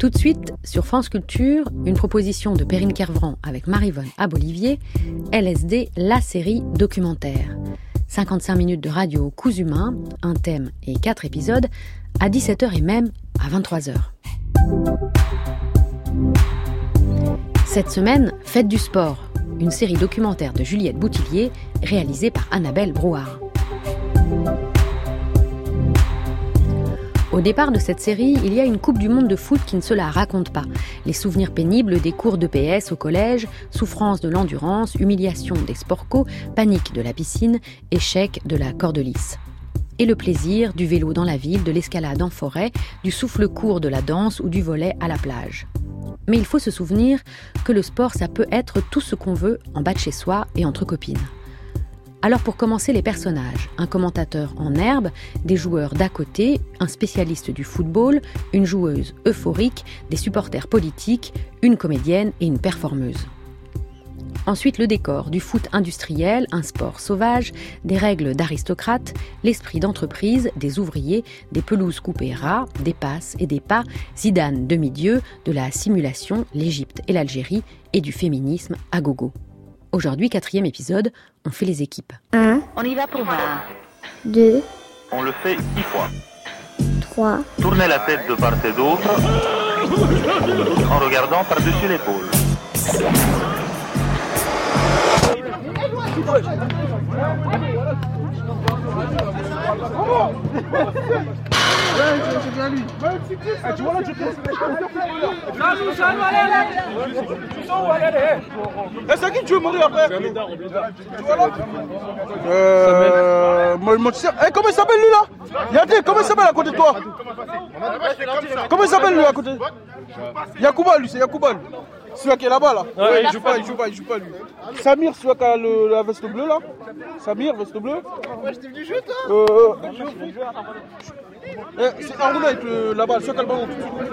Tout de suite, sur France Culture, une proposition de Perrine Kervran avec Maryvonne Abolivier, LSD, la série documentaire. 55 minutes de radio coups humains, un thème et 4 épisodes, à 17h et même à 23h. Cette semaine, Fête du sport, une série documentaire de Juliette Boutillier, réalisée par Annabelle Brouard. Au départ de cette série, il y a une Coupe du Monde de foot qui ne se la raconte pas. Les souvenirs pénibles des cours de PS au collège, souffrance de l'endurance, humiliation des sports co, panique de la piscine, échec de la corde lisse. Et le plaisir du vélo dans la ville, de l'escalade en forêt, du souffle court de la danse ou du volley à la plage. Mais il faut se souvenir que le sport, ça peut être tout ce qu'on veut en bas de chez soi et entre copines. Alors pour commencer, les personnages, un commentateur en herbe, des joueurs d'à côté, un spécialiste du football, une joueuse euphorique, des supporters politiques, une comédienne et une performeuse. Ensuite, le décor du foot industriel, un sport sauvage, des règles d'aristocrate, l'esprit d'entreprise, des ouvriers, des pelouses coupées ras, des passes et des pas, Zidane demi-dieu, de la simulation, l'Égypte et l'Algérie, et du féminisme à gogo. Aujourd'hui, 4e épisode, on fait les équipes. 1. On y va pour voir. 2. On le fait 10 fois. 3. Tournez la tête de part et d'autre en regardant par-dessus l'épaule. C'est bien lui. Tu vois là, c'est à qui tu veux demander après? Tu vois là comment il s'appelle lui là? Yadé, comment il s'appelle à côté de toi? Comment il s'appelle lui à côté? Yacouba lui, c'est Yacouba lui. Celui qui est là-bas là. Ouais, il joue pas lui. Samir, celui qui a la veste bleue là. Samir, veste bleue. Ouais, je t'ai venu jouer toi. C'est Aruna avec la balle, celui qui a le ballon.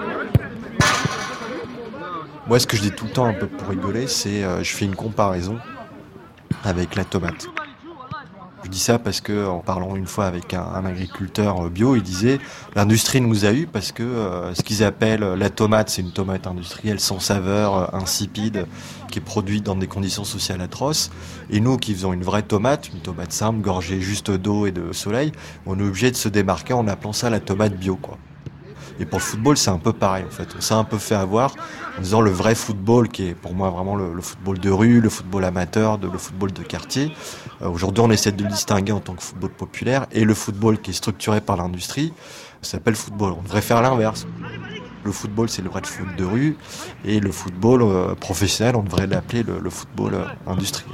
Moi, ce que je dis tout le temps un peu pour rigoler, c'est je fais une comparaison avec la tomate. Je dis ça parce que, en parlant une fois avec un agriculteur bio, il disait l'industrie nous a eu parce que ce qu'ils appellent la tomate, c'est une tomate industrielle sans saveur, insipide, qui est produite dans des conditions sociales atroces. Et nous, qui faisons une vraie tomate, une tomate simple, gorgée juste d'eau et de soleil, on est obligé de se démarquer en appelant ça la tomate bio, quoi. Et pour le football, c'est un peu pareil, en fait. On s'est un peu fait avoir en disant le vrai football, qui est pour moi vraiment le football de rue, le football amateur, le football de quartier. Aujourd'hui, on essaie de le distinguer en tant que football populaire. Et le football qui est structuré par l'industrie s'appelle football. On devrait faire l'inverse. Le football, c'est le vrai foot de rue. Et le football professionnel, on devrait l'appeler le football industriel.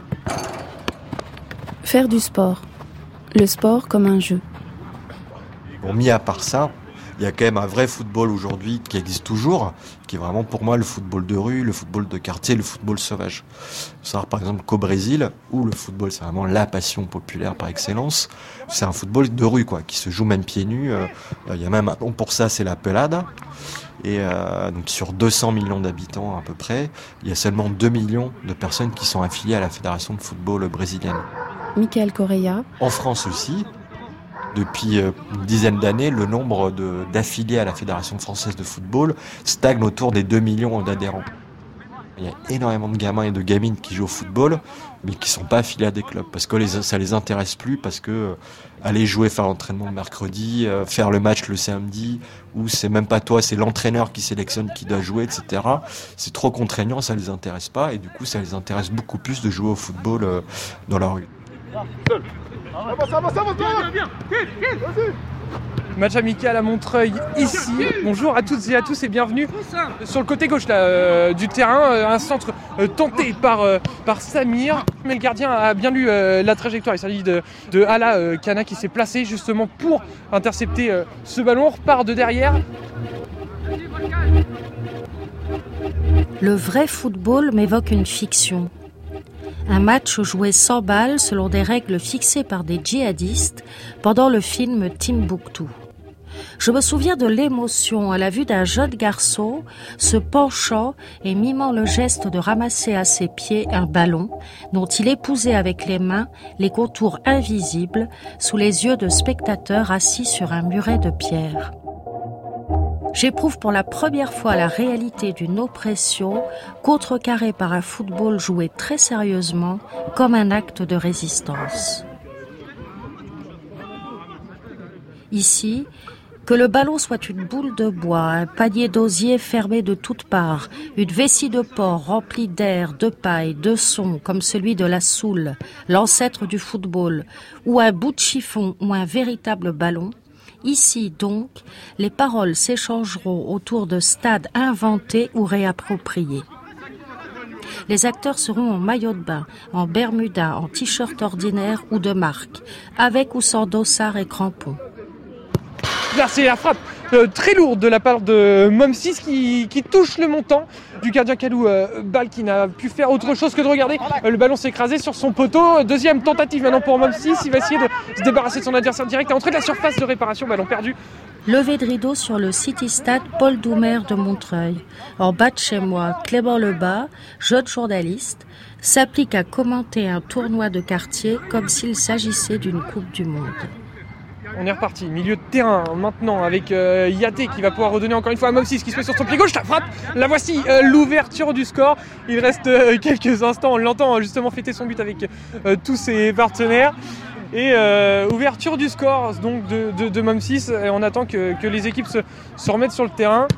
Faire du sport. Le sport comme un jeu. Bon, mis à part ça, il y a quand même un vrai football aujourd'hui qui existe toujours, qui est vraiment pour moi le football de rue, le football de quartier, le football sauvage. Il faut savoir par exemple qu'au Brésil, où le football c'est vraiment la passion populaire par excellence, c'est un football de rue quoi, qui se joue même pieds nus. Il y a même un nom pour ça, c'est la pelada. Et donc sur 200 millions d'habitants à peu près, il y a seulement 2 millions de personnes qui sont affiliées à la fédération de football brésilienne. Michael Correa. En France aussi. Depuis une dizaine d'années, le nombre d'affiliés à la Fédération française de football stagne autour des 2 millions d'adhérents. Il y a énormément de gamins et de gamines qui jouent au football, mais qui ne sont pas affiliés à des clubs, parce que ça ne les intéresse plus, parce que aller jouer, faire l'entraînement le mercredi, faire le match le samedi, ou c'est même pas toi, c'est l'entraîneur qui sélectionne qui doit jouer, etc. C'est trop contraignant, ça ne les intéresse pas, et du coup ça les intéresse beaucoup plus de jouer au football dans la rue. Ça va, viens. Match amical à Montreuil ici. Bonjour à toutes et à tous et bienvenue sur le côté gauche là, du terrain. Un centre tenté par Samir. Mais le gardien a bien lu la trajectoire. Il s'agit de Ala Kana qui s'est placé justement pour intercepter ce ballon. On repart de derrière. Le vrai football m'évoque une fiction. Un match joué sans balle selon des règles fixées par des djihadistes pendant le film Timbuktu. Je me souviens de l'émotion à la vue d'un jeune garçon se penchant et mimant le geste de ramasser à ses pieds un ballon dont il épousait avec les mains les contours invisibles sous les yeux de spectateurs assis sur un muret de pierre. j'éprouve pour la première fois la réalité d'une oppression contrecarrée par un football joué très sérieusement comme un acte de résistance. Ici, que le ballon soit une boule de bois, un panier d'osier fermé de toutes parts, une vessie de porc remplie d'air, de paille, de son, comme celui de la soule, l'ancêtre du football, ou un bout de chiffon ou un véritable ballon, ici donc, les paroles s'échangeront autour de stades inventés ou réappropriés. Les acteurs seront en maillot de bain, en bermuda, en t-shirt ordinaire ou de marque, avec ou sans dossard et crampons. Là, c'est la frappe très lourde de la part de Momcis qui touche le montant du gardien Kalou Bal qui n'a pu faire autre chose que de regarder le ballon s'écraser sur son poteau. Deuxième tentative maintenant pour Momcis, il va essayer de se débarrasser de son adversaire direct à l'entrée de la surface de réparation, ballon perdu. Levé de rideau sur le City Stade Paul Doumer de Montreuil. En bas de chez moi, Clément Lebas, jeune journaliste, s'applique à commenter un tournoi de quartier comme s'il s'agissait d'une Coupe du Monde. On est reparti, milieu de terrain maintenant avec Yaté qui va pouvoir redonner encore une fois à Momcis qui se met sur son pied gauche, la frappe, la voici, l'ouverture du score. Il reste quelques instants, on l'entend justement fêter son but avec tous ses partenaires. Et ouverture du score donc de Momcis, et on attend que les équipes se remettent sur le terrain.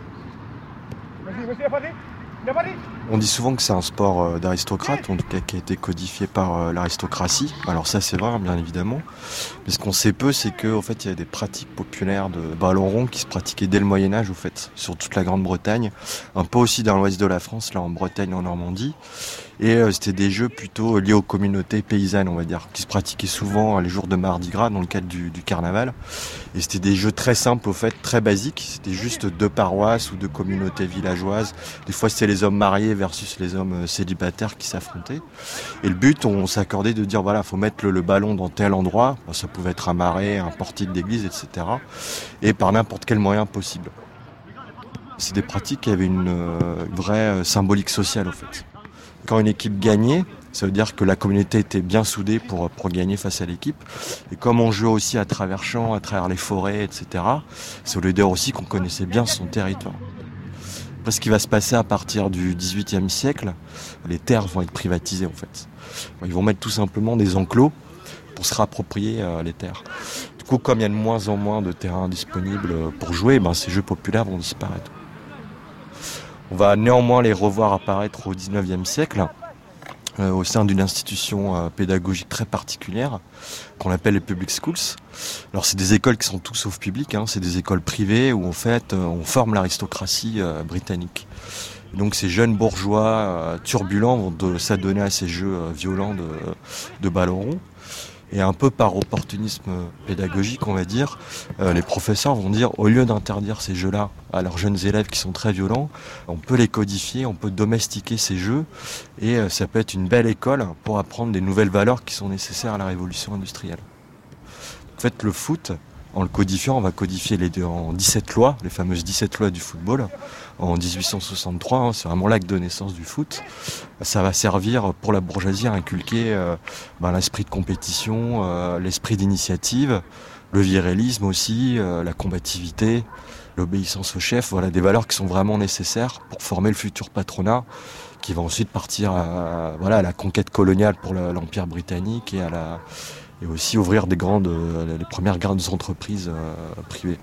On dit souvent que c'est un sport d'aristocrate, en tout cas qui a été codifié par l'aristocratie. Alors ça c'est vrai, bien évidemment. Mais ce qu'on sait peu, c'est qu'en fait il y a des pratiques populaires de ballon rond qui se pratiquaient dès le Moyen-Âge, au fait, sur toute la Grande-Bretagne, un peu aussi dans l'ouest de la France, là en Bretagne, en Normandie. Et c'était des jeux plutôt liés aux communautés paysannes, on va dire, qui se pratiquaient souvent les jours de Mardi Gras dans le cadre du carnaval. Et c'était des jeux très simples, au fait, très basiques. C'était juste 2 paroisses ou 2 communautés villageoises. Des fois, c'était les hommes mariés versus les hommes célibataires qui s'affrontaient. Et le but, on s'accordait de dire, voilà, faut mettre le ballon dans tel endroit. Ça pouvait être un marais, un portique d'église, etc. Et par n'importe quel moyen possible. C'est des pratiques qui avaient une vraie symbolique sociale, au fait. Quand une équipe gagnait, ça veut dire que la communauté était bien soudée pour gagner face à l'équipe. Et comme on jouait aussi à travers champs, à travers les forêts, etc., ça voulait dire aussi qu'on connaissait bien son territoire. Après, ce qui va se passer à partir du XVIIIe siècle, les terres vont être privatisées en fait. Ils vont mettre tout simplement des enclos pour se réapproprier les terres. Du coup, comme il y a de moins en moins de terrains disponibles pour jouer, ces jeux populaires vont disparaître. On va néanmoins les revoir apparaître au XIXe siècle au sein d'une institution pédagogique très particulière qu'on appelle les public schools. Alors c'est des écoles qui sont tout sauf publiques, c'est des écoles privées où en fait on forme l'aristocratie britannique. Donc ces jeunes bourgeois turbulents vont s'adonner à ces jeux violents de ballon rond. Et un peu par opportunisme pédagogique, on va dire, les professeurs vont dire, au lieu d'interdire ces jeux-là à leurs jeunes élèves qui sont très violents, on peut les codifier, on peut domestiquer ces jeux, et ça peut être une belle école pour apprendre des nouvelles valeurs qui sont nécessaires à la révolution industrielle. En fait, le foot, en le codifiant, on va codifier en 17 lois, les fameuses 17 lois du football, en 1863, c'est vraiment l'acte de naissance du foot. Ça va servir pour la bourgeoisie à inculquer l'esprit de compétition, l'esprit d'initiative, le virilisme aussi, la combativité, l'obéissance au chef, voilà des valeurs qui sont vraiment nécessaires pour former le futur patronat qui va ensuite partir à la conquête coloniale pour l'Empire britannique et aussi ouvrir les premières grandes entreprises privées.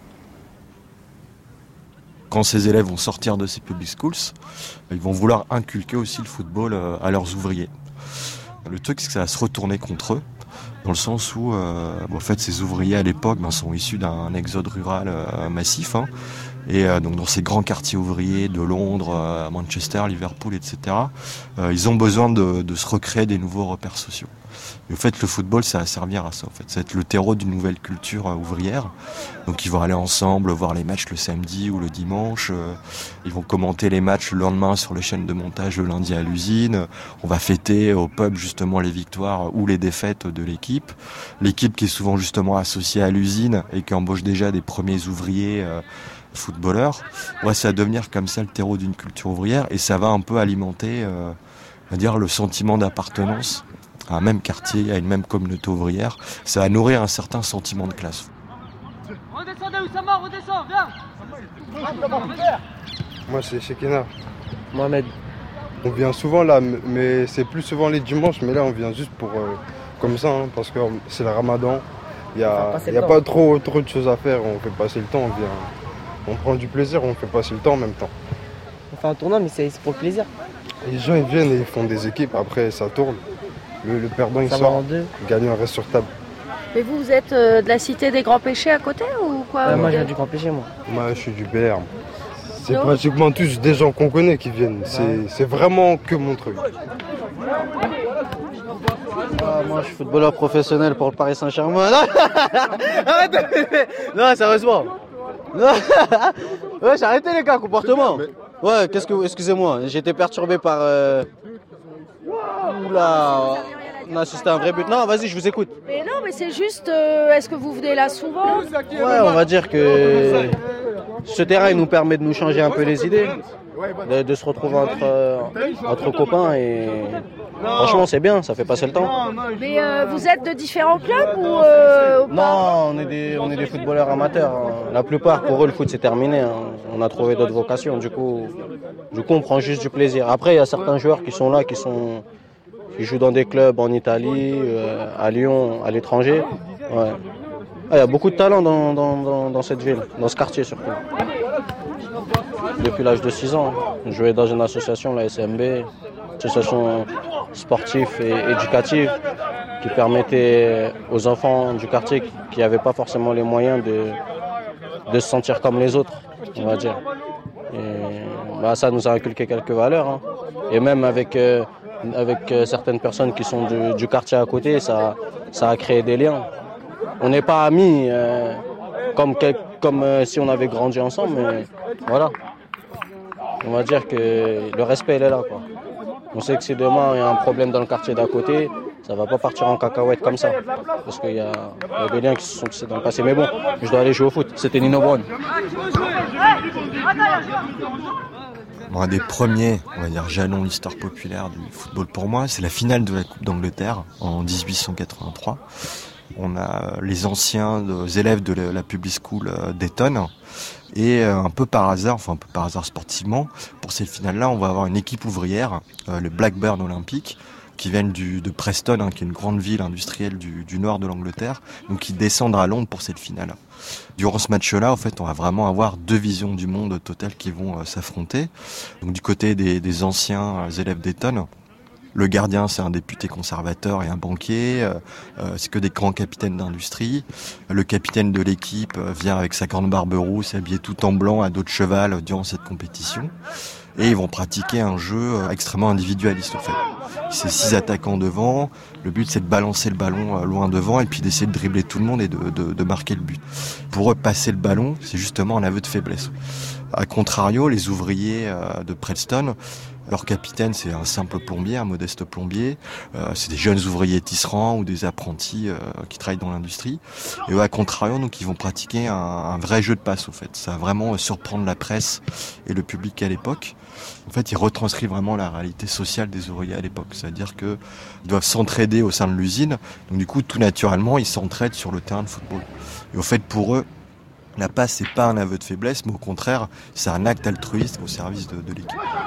Quand ces élèves vont sortir de ces public schools, ils vont vouloir inculquer aussi le football à leurs ouvriers. Le truc, c'est que ça va se retourner contre eux, dans le sens où en fait, ces ouvriers à l'époque sont issus d'un exode rural massif. Et donc dans ces grands quartiers ouvriers de Londres, Manchester, Liverpool, etc., ils ont besoin de se recréer des nouveaux repères sociaux. Et au fait, le football, ça va servir à ça. En fait, ça va être le terreau d'une nouvelle culture ouvrière. Donc, ils vont aller ensemble voir les matchs le samedi ou le dimanche. Ils vont commenter les matchs le lendemain sur les chaînes de montage le lundi à l'usine. On va fêter au pub justement les victoires ou les défaites de l'équipe. L'équipe qui est souvent justement associée à l'usine et qui embauche déjà des premiers ouvriers footballeurs. Ça va devenir comme ça le terreau d'une culture ouvrière et ça va un peu alimenter, le sentiment d'appartenance à un même quartier, à une même communauté ouvrière. Ça va nourrir un certain sentiment de classe. Redescendez Oussama, redescends, viens. Moi c'est Shekina. Mohamed. On vient souvent là, mais c'est plus souvent les dimanches, mais là on vient juste pour comme ça, hein, parce que c'est le ramadan. Il n'y a pas trop de choses à faire, on fait passer le temps, on prend du plaisir, on fait passer le temps en même temps. On fait un tournoi, mais c'est pour le plaisir. Les gens ils viennent et ils font des équipes, après ça tourne. Le perdant il ça sort, le gagnant reste sur table. Mais vous êtes de la cité des Grands Péchés à côté ou quoi Moi je viens du Grand Péché, moi. Moi je suis du BR. C'est pratiquement tous des gens qu'on connaît qui viennent. C'est vraiment que Montreuil. Moi je suis footballeur professionnel pour le Paris Saint-Germain. Arrêtez. Non, sérieusement. Ouais, j'ai arrêté les gars, comportement. Ouais, excusez-moi, j'ai été perturbé par... Oula, on a assisté à un vrai but. Non, vas-y, je vous écoute. Mais non, mais c'est juste, est-ce que vous venez là souvent? Ouais, on va dire que ce terrain il nous permet de nous changer un peu les idées, de se retrouver entre copains et franchement c'est bien, ça fait passer le temps. Mais vous êtes de différents clubs ou Non, on est des footballeurs amateurs. La plupart, pour eux, le foot c'est terminé. Hein. On a trouvé d'autres vocations, du coup on prend juste du plaisir. Après, il y a certains joueurs qui sont là, qui jouent dans des clubs en Italie, à Lyon, à l'étranger. Ouais. Il y a beaucoup de talent dans cette ville, dans ce quartier surtout. Depuis l'âge de 6 ans, je jouais dans une association, la SMB, association sportive et éducative, qui permettait aux enfants du quartier qui n'avaient pas forcément les moyens de se sentir comme les autres, on va dire. Et, ça nous a inculqué quelques valeurs. Hein. Et même avec certaines personnes qui sont du quartier à côté, ça a créé des liens. On n'est pas amis comme si on avait grandi ensemble, mais voilà. On va dire que le respect il est là, quoi. On sait que si demain il y a un problème dans le quartier d'à côté, ça va pas partir en cacahuète comme ça. Parce qu'il y a des liens qui se sont tissés dans le passé. Mais bon, je dois aller jouer au foot. C'était Nino Brown. Un des premiers, on va dire, jalons de l'histoire populaire du football pour moi, c'est la finale de la Coupe d'Angleterre en 1883. On a les anciens élèves de la Public School d'Eton. Et un peu par hasard sportivement, pour cette finale-là, on va avoir une équipe ouvrière, le Blackburn Olympique, qui viennent de Preston, hein, qui est une grande ville industrielle du nord de l'Angleterre, donc qui descendent à Londres pour cette finale. Durant ce match-là, en fait, on va vraiment avoir deux visions du monde totales qui vont s'affronter. Donc du côté des anciens élèves d'Eton, le gardien, c'est un député conservateur et un banquier. C'est que des grands capitaines d'industrie. Le capitaine de l'équipe vient avec sa grande barbe rousse, habillé tout en blanc, à dos de cheval durant cette compétition. Et ils vont pratiquer un jeu extrêmement individualiste, en fait. C'est 6 attaquants devant. Le but, c'est de balancer le ballon loin devant et puis d'essayer de dribbler tout le monde et de marquer le but. Pour eux, passer le ballon, c'est justement un aveu de faiblesse. A contrario, les ouvriers de Preston, leur capitaine, c'est un simple plombier, un modeste plombier. C'est des jeunes ouvriers tisserands ou des apprentis qui travaillent dans l'industrie. Et eux, à contrario, donc, ils vont pratiquer un vrai jeu de passe, au fait. Ça va vraiment surprendre la presse et le public à l'époque. En fait, ils retranscrivent vraiment la réalité sociale des ouvriers à l'époque. C'est-à-dire qu'ils doivent s'entraider au sein de l'usine. Donc, du coup, tout naturellement, ils s'entraident sur le terrain de football. Et au fait, pour eux, la passe, c'est pas un aveu de faiblesse, mais au contraire, c'est un acte altruiste au service de l'équipe.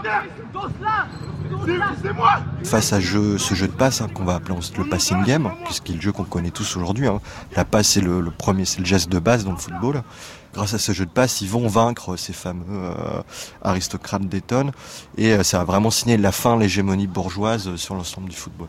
Face à ce jeu de passe, hein, qu'on va appeler le passing game, puisqu'il est le jeu qu'on connaît tous aujourd'hui, hein. La passe, c'est le premier, c'est le geste de base dans le football. Grâce à ce jeu de passe, ils vont vaincre ces fameux aristocrates d'Eton, et ça va vraiment signer la fin de l'hégémonie bourgeoise sur l'ensemble du football.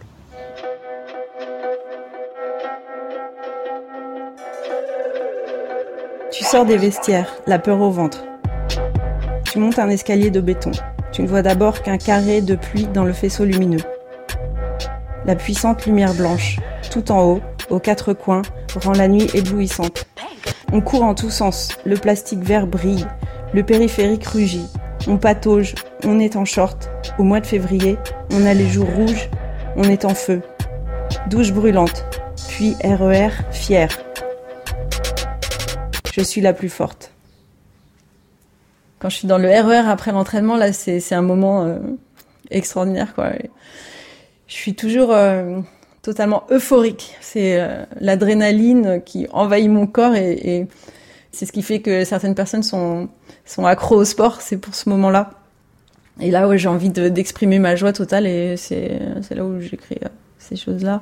Tu sors des vestiaires, la peur au ventre. Tu montes un escalier de béton. Tu ne vois d'abord qu'un carré de pluie dans le faisceau lumineux. La puissante lumière blanche, tout en haut, aux 4 coins, rend la nuit éblouissante. On court en tous sens, le plastique vert brille, le périphérique rugit. On patauge, on est en short. Au mois de février, on a les joues rouges, on est en feu. Douche brûlante, puis RER fier. Je suis la plus forte. Quand je suis dans le RER après l'entraînement, là, c'est un moment extraordinaire, quoi. Je suis toujours totalement euphorique. C'est l'adrénaline qui envahit mon corps et c'est ce qui fait que certaines personnes sont accros au sport, c'est pour ce moment-là. Et là, ouais, j'ai envie d'exprimer ma joie totale et c'est là où j'écris ces choses-là.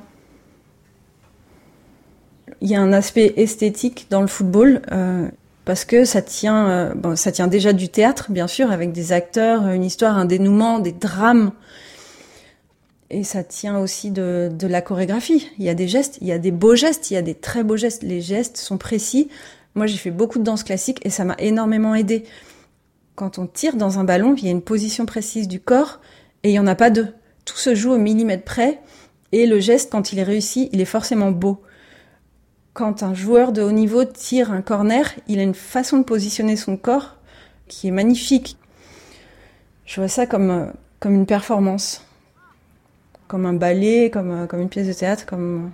Il y a un aspect esthétique dans le football parce que ça tient déjà du théâtre, bien sûr, avec des acteurs, une histoire, un dénouement, des drames. Et ça tient aussi de la chorégraphie. Il y a des gestes, il y a des beaux gestes, il y a des très beaux gestes. Les gestes sont précis. Moi, j'ai fait beaucoup de danse classique et ça m'a énormément aidée. Quand on tire dans un ballon, il y a une position précise du corps et il n'y en a pas deux. Tout se joue au millimètre près et le geste, quand il est réussi, il est forcément beau. Quand un joueur de haut niveau tire un corner, il a une façon de positionner son corps qui est magnifique. Je vois ça comme une performance. Comme un ballet, comme une pièce de théâtre,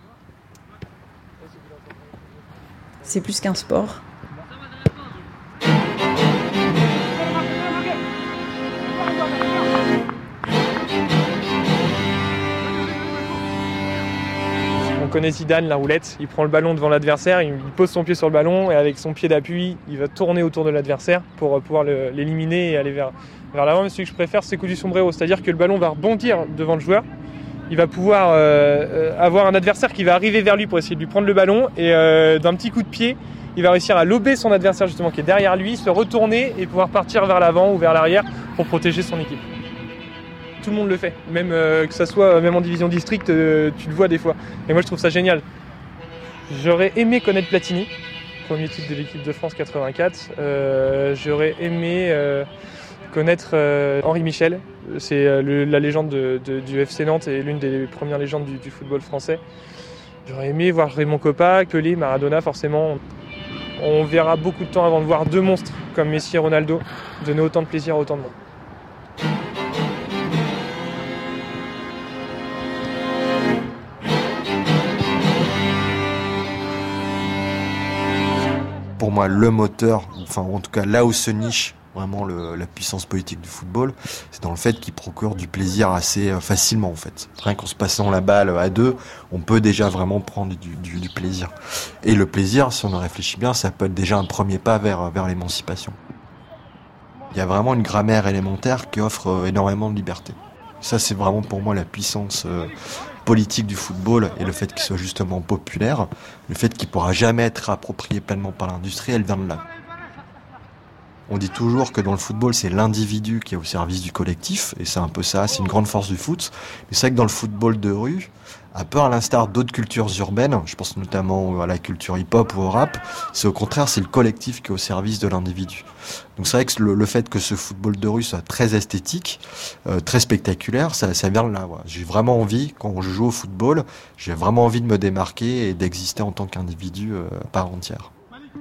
c'est plus qu'un sport. On connaît Zidane, la roulette, il prend le ballon devant l'adversaire, il pose son pied sur le ballon et avec son pied d'appui, il va tourner autour de l'adversaire pour pouvoir l'éliminer et aller vers l'avant. Mais celui que je préfère, c'est coup du sombrero, c'est-à-dire que le ballon va rebondir devant le joueur. Il va pouvoir avoir un adversaire qui va arriver vers lui pour essayer de lui prendre le ballon et d'un petit coup de pied, il va réussir à lober son adversaire justement qui est derrière lui, se retourner et pouvoir partir vers l'avant ou vers l'arrière pour protéger son équipe. Tout le monde le fait, même que ça soit même en division district, tu le vois des fois. Et moi je trouve ça génial. J'aurais aimé connaître Platini, premier titre de l'équipe de France 84. J'aurais aimé connaître Henri Michel, c'est la légende du FC Nantes et l'une des premières légendes du football français. J'aurais aimé voir Raymond Kopa, Pelé, Maradona forcément. On verra beaucoup de temps avant de voir deux monstres comme Messi et Ronaldo donner autant de plaisir à autant de monde. Pour moi, le moteur, enfin en tout cas là où se niche vraiment la puissance politique du football, c'est dans le fait qu'il procure du plaisir assez facilement en fait. Rien qu'en se passant la balle à deux, on peut déjà vraiment prendre du plaisir. Et le plaisir, si on en réfléchit bien, ça peut être déjà un premier pas vers l'émancipation. Il y a vraiment une grammaire élémentaire qui offre énormément de liberté. Ça, c'est vraiment pour moi la puissance politique du football et le fait qu'il soit justement populaire, le fait qu'il ne pourra jamais être approprié pleinement par l'industrie, elle vient de là. On dit toujours que dans le football, c'est l'individu qui est au service du collectif, et c'est un peu ça, c'est une grande force du foot. Mais c'est vrai que dans le football de rue, un peu à l'instar d'autres cultures urbaines, je pense notamment à la culture hip-hop ou au rap, c'est au contraire, c'est le collectif qui est au service de l'individu. Donc c'est vrai que le fait que ce football de rue soit très esthétique, très spectaculaire, ça vient de là. Ouais. J'ai vraiment envie, quand je joue au football, j'ai vraiment envie de me démarquer et d'exister en tant qu'individu à part entière.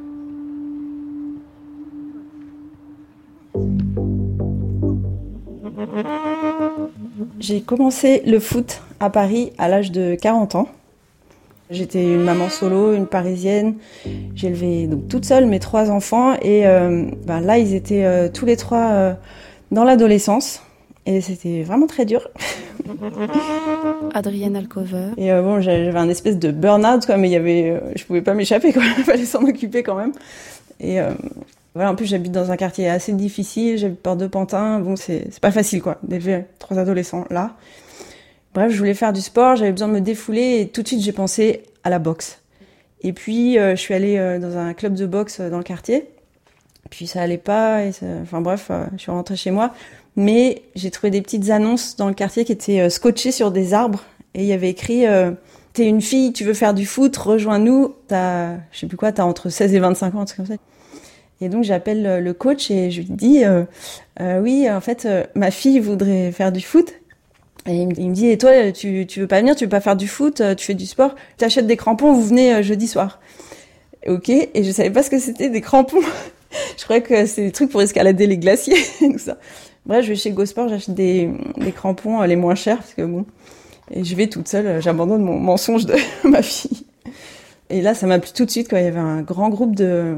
J'ai commencé le foot à Paris à l'âge de 40 ans. J'étais une maman solo, une parisienne. J'ai élevé donc toute seule mes 3 enfants et là ils étaient tous les 3 dans l'adolescence et c'était vraiment très dur. Adrienne Alcover. Et j'avais un espèce de burn-out quoi, mais je pouvais pas m'échapper quoi, il fallait s'en occuper quand même. Et en plus j'habite dans un quartier assez difficile, j'habite Porte de Pantin, c'est pas facile quoi, d'élever 3 adolescents là. Bref, je voulais faire du sport, j'avais besoin de me défouler et tout de suite j'ai pensé à la boxe. Et puis je suis allée dans un club de boxe dans le quartier, puis ça allait pas, je suis rentrée chez moi. Mais j'ai trouvé des petites annonces dans le quartier qui étaient scotchées sur des arbres et il y avait écrit t'es une fille, tu veux faire du foot, rejoins-nous, t'as entre 16 et 25 ans, c'est comme ça. Et donc j'appelle le coach et je lui dis oui, en fait ma fille voudrait faire du foot. Et il me dit et toi tu veux pas venir, tu veux pas faire du foot, tu fais du sport, t'achètes des crampons, vous venez jeudi soir. Ok, et je savais pas ce que c'était des crampons. Je croyais que c'était des trucs pour escalader les glaciers et tout ça. Bref, je vais chez GoSport, j'achète des crampons les moins chers parce que et je vais toute seule, j'abandonne mon mensonge de ma fille. Et là, ça m'a plu tout de suite quand il y avait un grand groupe de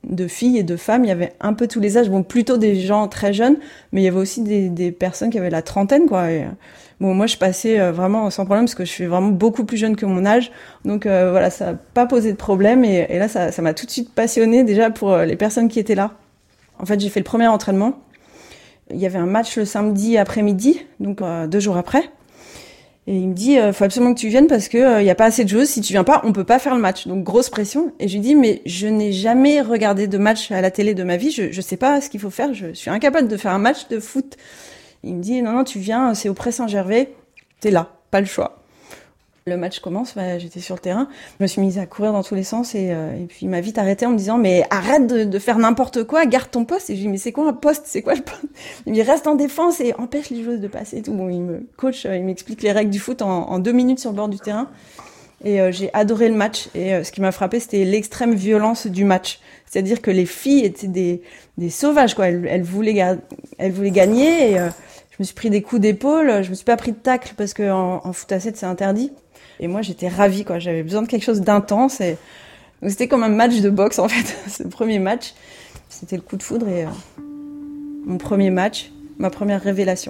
de filles et de femmes, il y avait un peu tous les âges, bon plutôt des gens très jeunes, mais il y avait aussi des personnes qui avaient la trentaine quoi. Et, bon moi je passais vraiment sans problème parce que je suis vraiment beaucoup plus jeune que mon âge, donc voilà, ça n'a pas posé de problème et là ça m'a tout de suite passionnée déjà pour les personnes qui étaient là. En fait j'ai fait le premier entraînement, il y avait un match le samedi après-midi, donc 2 jours après. Et il me dit, faut absolument que tu viennes parce que y a pas assez de joueuses. Si tu viens pas, on peut pas faire le match. Donc grosse pression. Et je lui dis, mais je n'ai jamais regardé de match à la télé de ma vie. Je sais pas ce qu'il faut faire. Je suis incapable de faire un match de foot. Il me dit, non, tu viens, c'est au Pré Saint-Gervais. T'es là, pas le choix. Le match commence, j'étais sur le terrain. Je me suis mise à courir dans tous les sens et puis il m'a vite arrêté en me disant, mais arrête de faire n'importe quoi, garde ton poste. Et je lui dis, mais c'est quoi un poste? C'est quoi le poste? Il me dit, reste en défense et empêche les joueuses de passer et tout. Bon, il m'explique les règles du foot en 2 minutes sur le bord du terrain. Et j'ai adoré le match. Et ce qui m'a frappé, c'était l'extrême violence du match. C'est-à-dire que les filles étaient des sauvages, quoi. Elles voulaient gagner et je me suis pris des coups d'épaule. Je me suis pas pris de tacle parce que en foot à 7, c'est interdit. Et moi, j'étais ravie, quoi. J'avais besoin de quelque chose d'intense. Et donc, c'était comme un match de boxe, en fait. Ce premier match, c'était le coup de foudre et mon premier match, ma première révélation.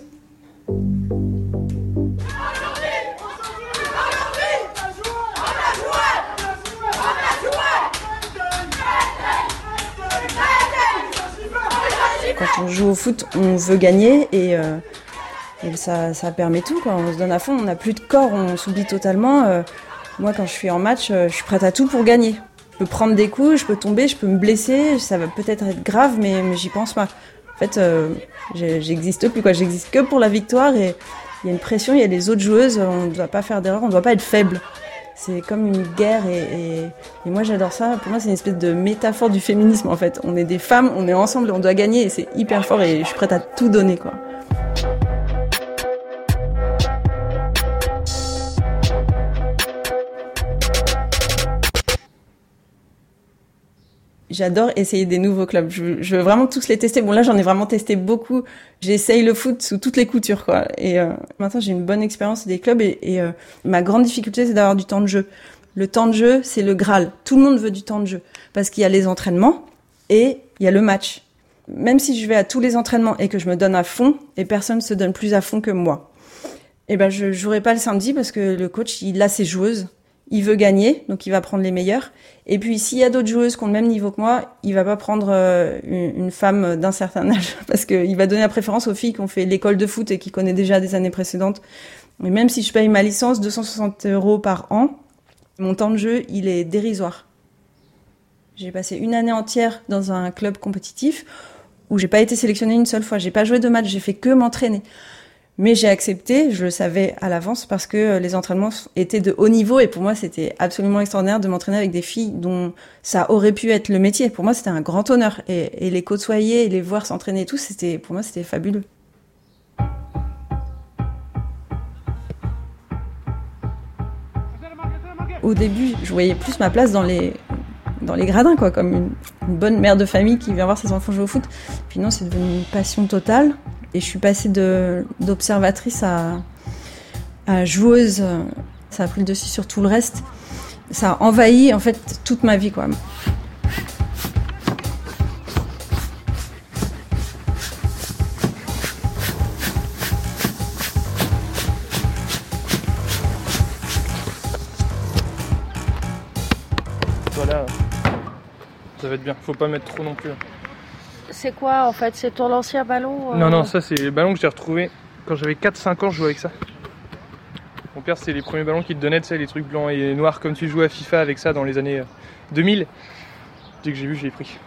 Quand on joue au foot, on veut gagner et ça permet tout, quoi. On se donne à fond, on n'a plus de corps, on s'oublie totalement. Moi, quand je suis en match, je suis prête à tout pour gagner. Je peux prendre des coups, je peux tomber, je peux me blesser, ça va peut-être être grave, mais j'y pense pas. En fait, j'existe plus, quoi. J'existe que pour la victoire et il y a une pression, il y a les autres joueuses, on ne doit pas faire d'erreur, on ne doit pas être faible. C'est comme une guerre et moi j'adore ça. Pour moi c'est une espèce de métaphore du féminisme en fait. On est des femmes, on est ensemble, on doit gagner et c'est hyper fort et je suis prête à tout donner, quoi. J'adore essayer des nouveaux clubs. Je veux vraiment tous les tester. Bon, là, j'en ai vraiment testé beaucoup. J'essaye le foot sous toutes les coutures, quoi. Et maintenant, j'ai une bonne expérience des clubs et ma grande difficulté, c'est d'avoir du temps de jeu. Le temps de jeu, c'est le Graal. Tout le monde veut du temps de jeu parce qu'il y a les entraînements et il y a le match. Même si je vais à tous les entraînements et que je me donne à fond et personne se donne plus à fond que moi, je jouerai pas le samedi parce que le coach, il a ses joueuses. Il veut gagner, donc il va prendre les meilleures. Et puis, s'il y a d'autres joueuses qui ont le même niveau que moi, il va pas prendre une femme d'un certain âge, parce qu'il va donner la préférence aux filles qui ont fait l'école de foot et qui connaissent déjà des années précédentes. Mais même si je paye ma licence, 260 € par an, mon temps de jeu, il est dérisoire. J'ai passé 1 année entière dans un club compétitif où j'ai pas été sélectionnée une seule fois. J'ai pas joué de match, j'ai fait que m'entraîner. Mais j'ai accepté, je le savais à l'avance parce que les entraînements étaient de haut niveau et pour moi c'était absolument extraordinaire de m'entraîner avec des filles dont ça aurait pu être le métier. Pour moi c'était un grand honneur et les côtoyer et les voir s'entraîner et tout, pour moi c'était fabuleux. Au début, je voyais plus ma place dans les gradins, quoi, comme une bonne mère de famille qui vient voir ses enfants jouer au foot. Puis non, c'est devenu une passion totale. Et je suis passée d'observatrice à joueuse. Ça a pris le dessus sur tout le reste. Ça a envahi, en fait, toute ma vie, quoi. Voilà. Ça va être bien. Faut pas mettre trop non plus. C'est quoi en fait? C'est ton ancien ballon Non, ça c'est le ballon que j'ai retrouvé quand j'avais 4-5 ans, je jouais avec ça. Mon père, c'est les premiers ballons qu'il te donnait, tu sais, les trucs blancs et noirs comme tu jouais à FIFA avec ça dans les années 2000. Dès que j'ai vu, je l'ai pris.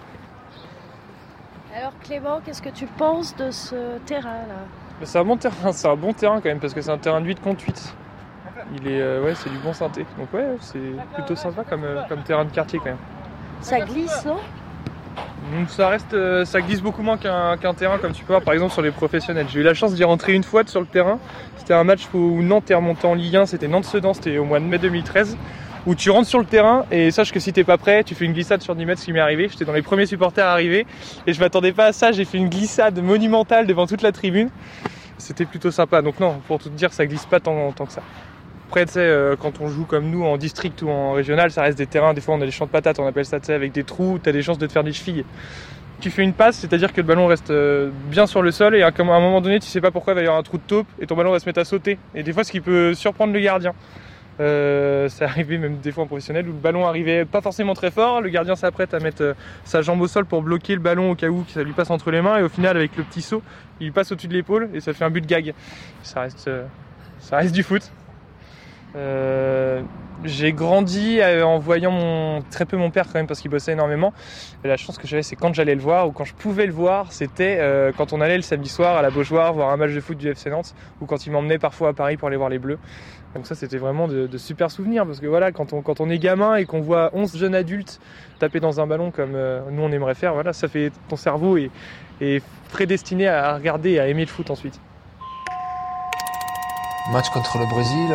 Alors Clément, qu'est-ce que tu penses de ce terrain-là? C'est un bon terrain quand même parce que c'est un terrain de 8 contre 8. Il est, c'est du bon synthé. Donc ouais, c'est plutôt sympa comme terrain de quartier quand même. Ça glisse, non? Ça glisse beaucoup moins qu'un terrain comme tu peux voir par exemple sur les professionnels. J'ai eu la chance d'y rentrer une fois sur le terrain. C'était un match où Nantes est remonté en Ligue 1, c'était Nantes-Sedan, c'était au mois de mai 2013. Où tu rentres sur le terrain et sache que si t'es pas prêt, tu fais une glissade sur 10 mètres, ce qui m'est arrivé. J'étais dans les premiers supporters arrivés et je m'attendais pas à ça. J'ai fait une glissade monumentale devant toute la tribune. C'était plutôt sympa. Donc non, pour tout te dire, ça glisse pas tant que ça. Après, tu sais, quand on joue comme nous en district ou en régional, ça reste des terrains, des fois on a des champs de patates, on appelle ça, tu sais, avec des trous, tu as des chances de te faire des chevilles. Tu fais une passe, c'est-à-dire que le ballon reste bien sur le sol et à un moment donné, tu sais pas pourquoi il va y avoir un trou de taupe et ton ballon va se mettre à sauter. Et des fois, ce qui peut surprendre le gardien. C'est arrivé même des fois en professionnel où le ballon arrivait pas forcément très fort, le gardien s'apprête à mettre sa jambe au sol pour bloquer le ballon au cas où ça lui passe entre les mains et au final avec le petit saut il passe au-dessus de l'épaule et ça fait un but gag. Ça reste du foot. J'ai grandi en voyant très peu mon père quand même parce qu'il bossait énormément. Et la chance que j'avais, c'est quand j'allais le voir ou quand je pouvais le voir, c'était quand on allait le samedi soir à la Beaujoire voir un match de foot du FC Nantes ou quand il m'emmenait parfois à Paris pour aller voir les Bleus. Donc ça, c'était vraiment de super souvenirs parce que voilà, quand on est gamin et qu'on voit 11 jeunes adultes taper dans un ballon comme nous on aimerait faire, voilà, ça fait ton cerveau est prédestiné à regarder et à aimer le foot ensuite. Match contre le Brésil,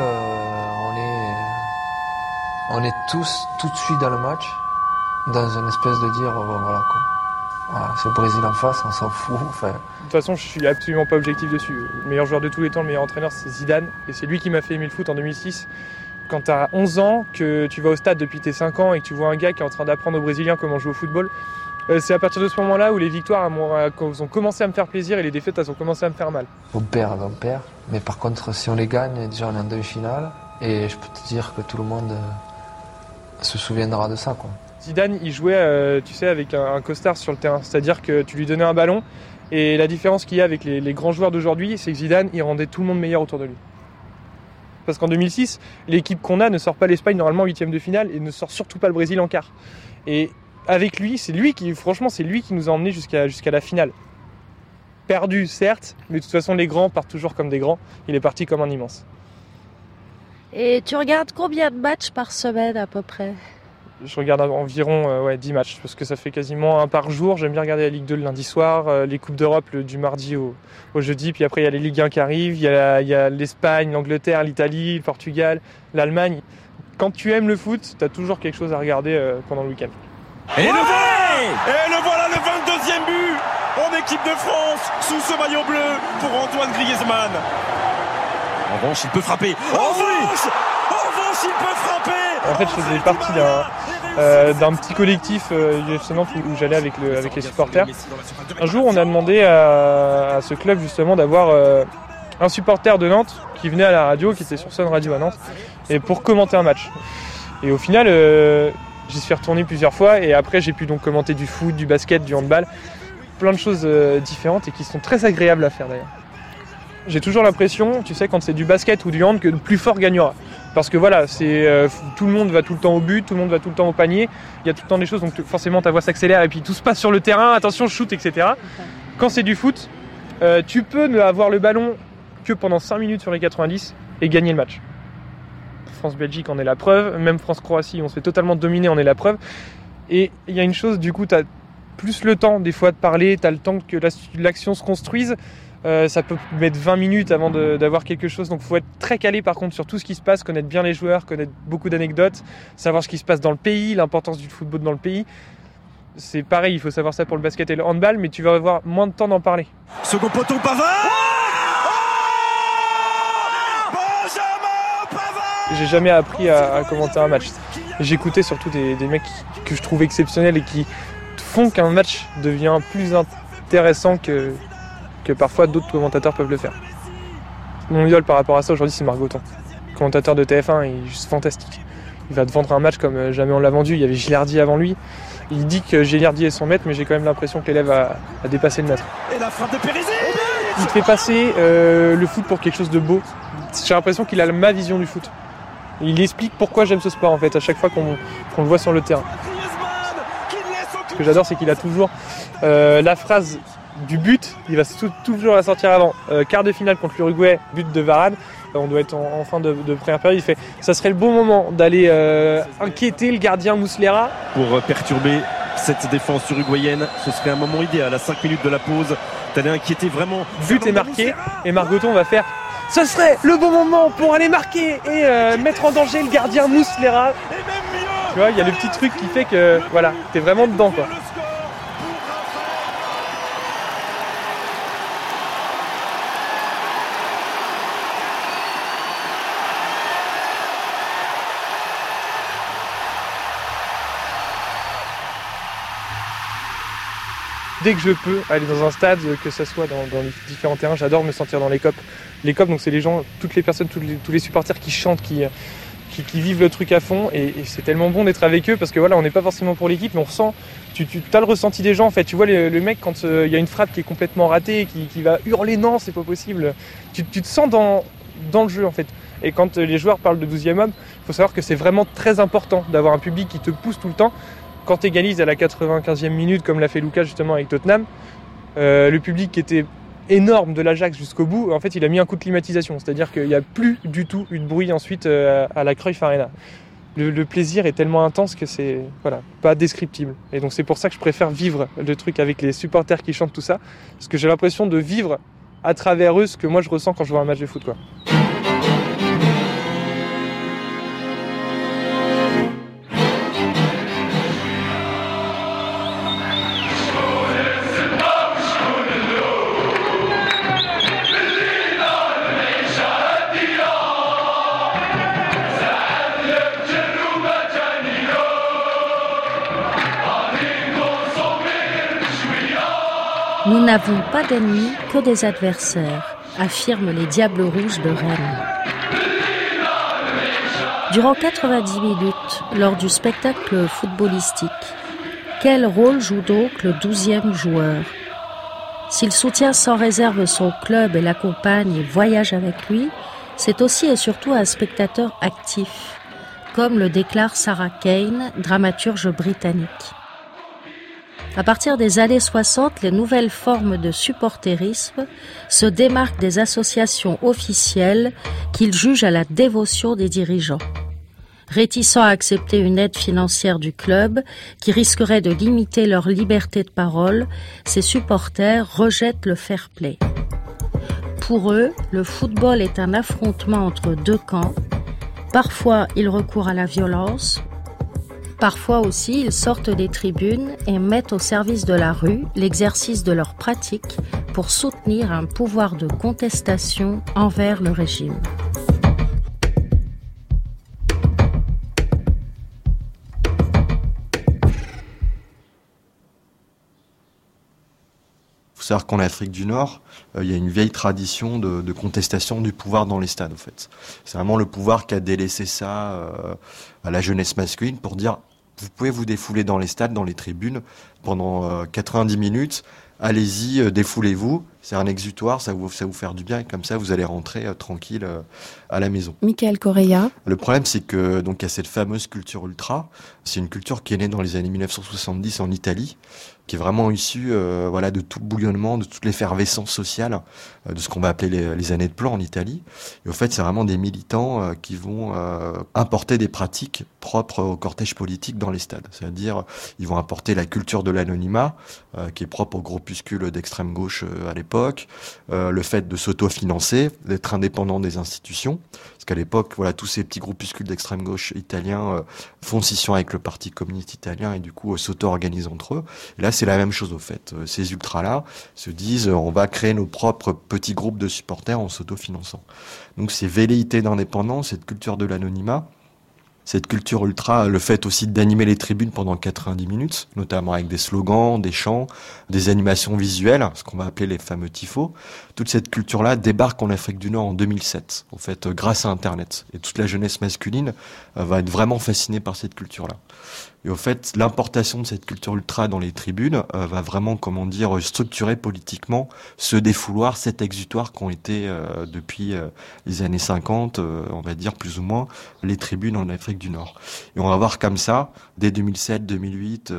on est tous tout de suite dans le match, dans une espèce de dire voilà quoi. Voilà, c'est le Brésil en face, on s'en fout. Enfin. De toute façon, je suis absolument pas objectif dessus. Le meilleur joueur de tous les temps, le meilleur entraîneur, c'est Zidane. Et c'est lui qui m'a fait aimer le foot en 2006. Quand tu as 11 ans, que tu vas au stade depuis tes 5 ans et que tu vois un gars qui est en train d'apprendre aux Brésiliens comment jouer au football, c'est à partir de ce moment-là où les victoires ont commencé à me faire plaisir et les défaites elles ont commencé à me faire mal. On perd. Mais par contre, si on les gagne, déjà on est en demi-finale. Et je peux te dire que tout le monde se souviendra de ça, quoi. Zidane, il jouait, tu sais, avec un costard sur le terrain. C'est-à-dire que tu lui donnais un ballon. Et la différence qu'il y a avec les grands joueurs d'aujourd'hui, c'est que Zidane, il rendait tout le monde meilleur autour de lui. Parce qu'en 2006, l'équipe qu'on a ne sort pas l'Espagne normalement en 8e de finale et ne sort surtout pas le Brésil en quart. Et avec lui, c'est lui qui nous a emmenés jusqu'à la finale. Perdu, certes, mais de toute façon, les grands partent toujours comme des grands. Il est parti comme un immense. Et tu regardes combien de matchs par semaine à peu près ? Je regarde environ 10 matchs, parce que ça fait quasiment un par jour. J'aime bien regarder la Ligue 2 le lundi soir, les Coupes d'Europe du mardi au jeudi, puis après il y a les Ligue 1 qui arrivent, il y a l'Espagne, l'Angleterre, l'Italie, le Portugal, l'Allemagne. Quand tu aimes le foot, tu as toujours quelque chose à regarder pendant le week-end. Et le voilà, le 22e but en équipe de France, sous ce maillot bleu pour Antoine Griezmann. En revanche, il peut frapper. En revanche, il peut frapper. En fait, je faisais partie d'un petit collectif du FC Nantes où j'allais avec les supporters. Un jour, on a demandé à ce club justement d'avoir un supporter de Nantes qui venait à la radio, qui était sur Sun Radio à Nantes, et pour commenter un match. Et au final, j'y suis retourné plusieurs fois et après, j'ai pu donc commenter du foot, du basket, du handball, plein de choses différentes et qui sont très agréables à faire d'ailleurs. J'ai toujours l'impression, tu sais, quand c'est du basket ou du hand, que le plus fort gagnera. Parce que voilà, tout le monde va tout le temps au but, tout le monde va tout le temps au panier, il y a tout le temps des choses, donc forcément ta voix s'accélère et puis tout se passe sur le terrain, attention, shoot, etc. Quand c'est du foot, tu peux ne avoir le ballon que pendant 5 minutes sur les 90 et gagner le match. France-Belgique en est la preuve, même France-Croatie, on se fait totalement dominer, en est la preuve. Et il y a une chose, du coup, tu as plus le temps des fois de parler, tu as le temps que l'action se construise. Ça peut mettre 20 minutes avant d'avoir quelque chose, donc il faut être très calé par contre sur tout ce qui se passe, connaître bien les joueurs, connaître beaucoup d'anecdotes, savoir ce qui se passe dans le pays, l'importance du football dans le pays. C'est pareil, il faut savoir ça pour le basket et le handball, mais tu vas avoir moins de temps d'en parler. Second poteau, Pavard. J'ai jamais appris à commenter un match. J'écoutais surtout des mecs que je trouve exceptionnels et qui font qu'un match devient plus intéressant que parfois d'autres commentateurs peuvent le faire. Mon idole par rapport à ça aujourd'hui, c'est Margoton. Commentateur de TF1, il est juste fantastique. Il va te vendre un match comme jamais on l'a vendu. Il y avait Gilardi avant lui. Il dit que Gilardi est son maître, mais j'ai quand même l'impression que l'élève a dépassé le maître. Et la frappe de Périzzi. Il te fait passer le foot pour quelque chose de beau. J'ai l'impression qu'il a ma vision du foot. Il explique pourquoi j'aime ce sport en fait, à chaque fois qu'on le voit sur le terrain. Ce que j'adore, c'est qu'il a toujours la phrase du but, il va toujours la sortir avant. Quart de finale contre l'Uruguay, but de Varane, on doit être en fin de première période, il fait ça serait le bon moment d'aller inquiéter le gardien Muslera. Pour perturber cette défense uruguayenne, ce serait un moment idéal à 5 minutes de la pause, d'aller inquiéter vraiment. But est marqué et Margoton va faire ce serait le bon moment pour aller marquer et mettre en danger le gardien Muslera. Tu vois, il y a le petit truc qui fait que voilà, t'es vraiment dedans quoi. dès que je peux aller dans un stade, que ce soit dans les différents terrains, j'adore me sentir dans les COP. Les COP, donc c'est les gens, toutes les personnes, tous les supporters qui chantent, qui vivent le truc à fond, et c'est tellement bon d'être avec eux parce que voilà, on n'est pas forcément pour l'équipe, mais on ressent, tu as le ressenti des gens en fait. Tu vois le mec quand il y a une frappe qui est complètement ratée, qui va hurler non, c'est pas possible. Tu te sens dans le jeu en fait. Et quand les joueurs parlent de 12e homme, il faut savoir que c'est vraiment très important d'avoir un public qui te pousse tout le temps. Quand tu égalises à la 95e minute, comme l'a fait Lucas justement avec Tottenham, le public qui était énorme de l'Ajax jusqu'au bout, en fait il a mis un coup de climatisation, c'est-à-dire qu'il n'y a plus du tout eu de bruit ensuite à la Cruyff Arena. Le plaisir est tellement intense que c'est pas descriptible. Et donc c'est pour ça que je préfère vivre le truc avec les supporters qui chantent tout ça, parce que j'ai l'impression de vivre à travers eux ce que moi je ressens quand je vois un match de foot, quoi. Nous n'avons pas d'ennemis que des adversaires, affirment les Diables Rouges de Rennes. Durant 90 minutes, lors du spectacle footballistique, quel rôle joue donc le 12e joueur ? S'il soutient sans réserve son club et l'accompagne et voyage avec lui, c'est aussi et surtout un spectateur actif, comme le déclare Sarah Kane, dramaturge britannique. À partir des années 60, les nouvelles formes de supporterisme se démarquent des associations officielles qu'ils jugent à la dévotion des dirigeants. Réticents à accepter une aide financière du club qui risquerait de limiter leur liberté de parole, ces supporters rejettent le fair-play. Pour eux, le football est un affrontement entre deux camps. Parfois, ils recourent à la violence. Parfois aussi, ils sortent des tribunes et mettent au service de la rue l'exercice de leur pratique pour soutenir un pouvoir de contestation envers le régime. Il faut savoir qu'en Afrique du Nord, il y a une vieille tradition de contestation du pouvoir dans les stades, en fait. C'est vraiment le pouvoir qui a délaissé ça à la jeunesse masculine pour dire vous pouvez vous défouler dans les stades, dans les tribunes, pendant 90 minutes. Allez-y, défoulez-vous. C'est un exutoire, ça vous faire du bien. Et comme ça, vous allez rentrer tranquille à la maison. Michael Correia. Le problème, c'est que donc il y a cette fameuse culture ultra. C'est une culture qui est née dans les années 1970 en Italie, qui est vraiment issue de tout le bouillonnement, de toute l'effervescence sociale, de ce qu'on va appeler les années de plomb en Italie. Et au fait, c'est vraiment des militants qui vont importer des pratiques propres au cortège politique dans les stades. C'est-à-dire, ils vont importer la culture de l'anonymat, qui est propre aux groupuscules d'extrême gauche à l'époque, le fait de s'autofinancer, d'être indépendant des institutions. Parce qu'à l'époque, tous ces petits groupuscules d'extrême gauche italiens font scission avec le Parti communiste italien et du coup s'auto-organisent entre eux. Et là, c'est la même chose au fait. Ces ultras-là se disent on va créer nos propres petits groupes de supporters en s'autofinançant. Donc ces velléités d'indépendance, cette culture de l'anonymat, cette culture ultra, le fait aussi d'animer les tribunes pendant 90 minutes, notamment avec des slogans, des chants, des animations visuelles, ce qu'on va appeler les fameux tifos. Toute cette culture-là débarque en Afrique du Nord en 2007, en fait, grâce à Internet. Et toute la jeunesse masculine va être vraiment fascinée par cette culture-là. Et au fait, l'importation de cette culture ultra dans les tribunes va vraiment, structurer politiquement ce défouloir, cet exutoire qu'ont été depuis les années 50, on va dire plus ou moins, les tribunes en Afrique du Nord. Et on va voir comme ça, dès 2007-2008,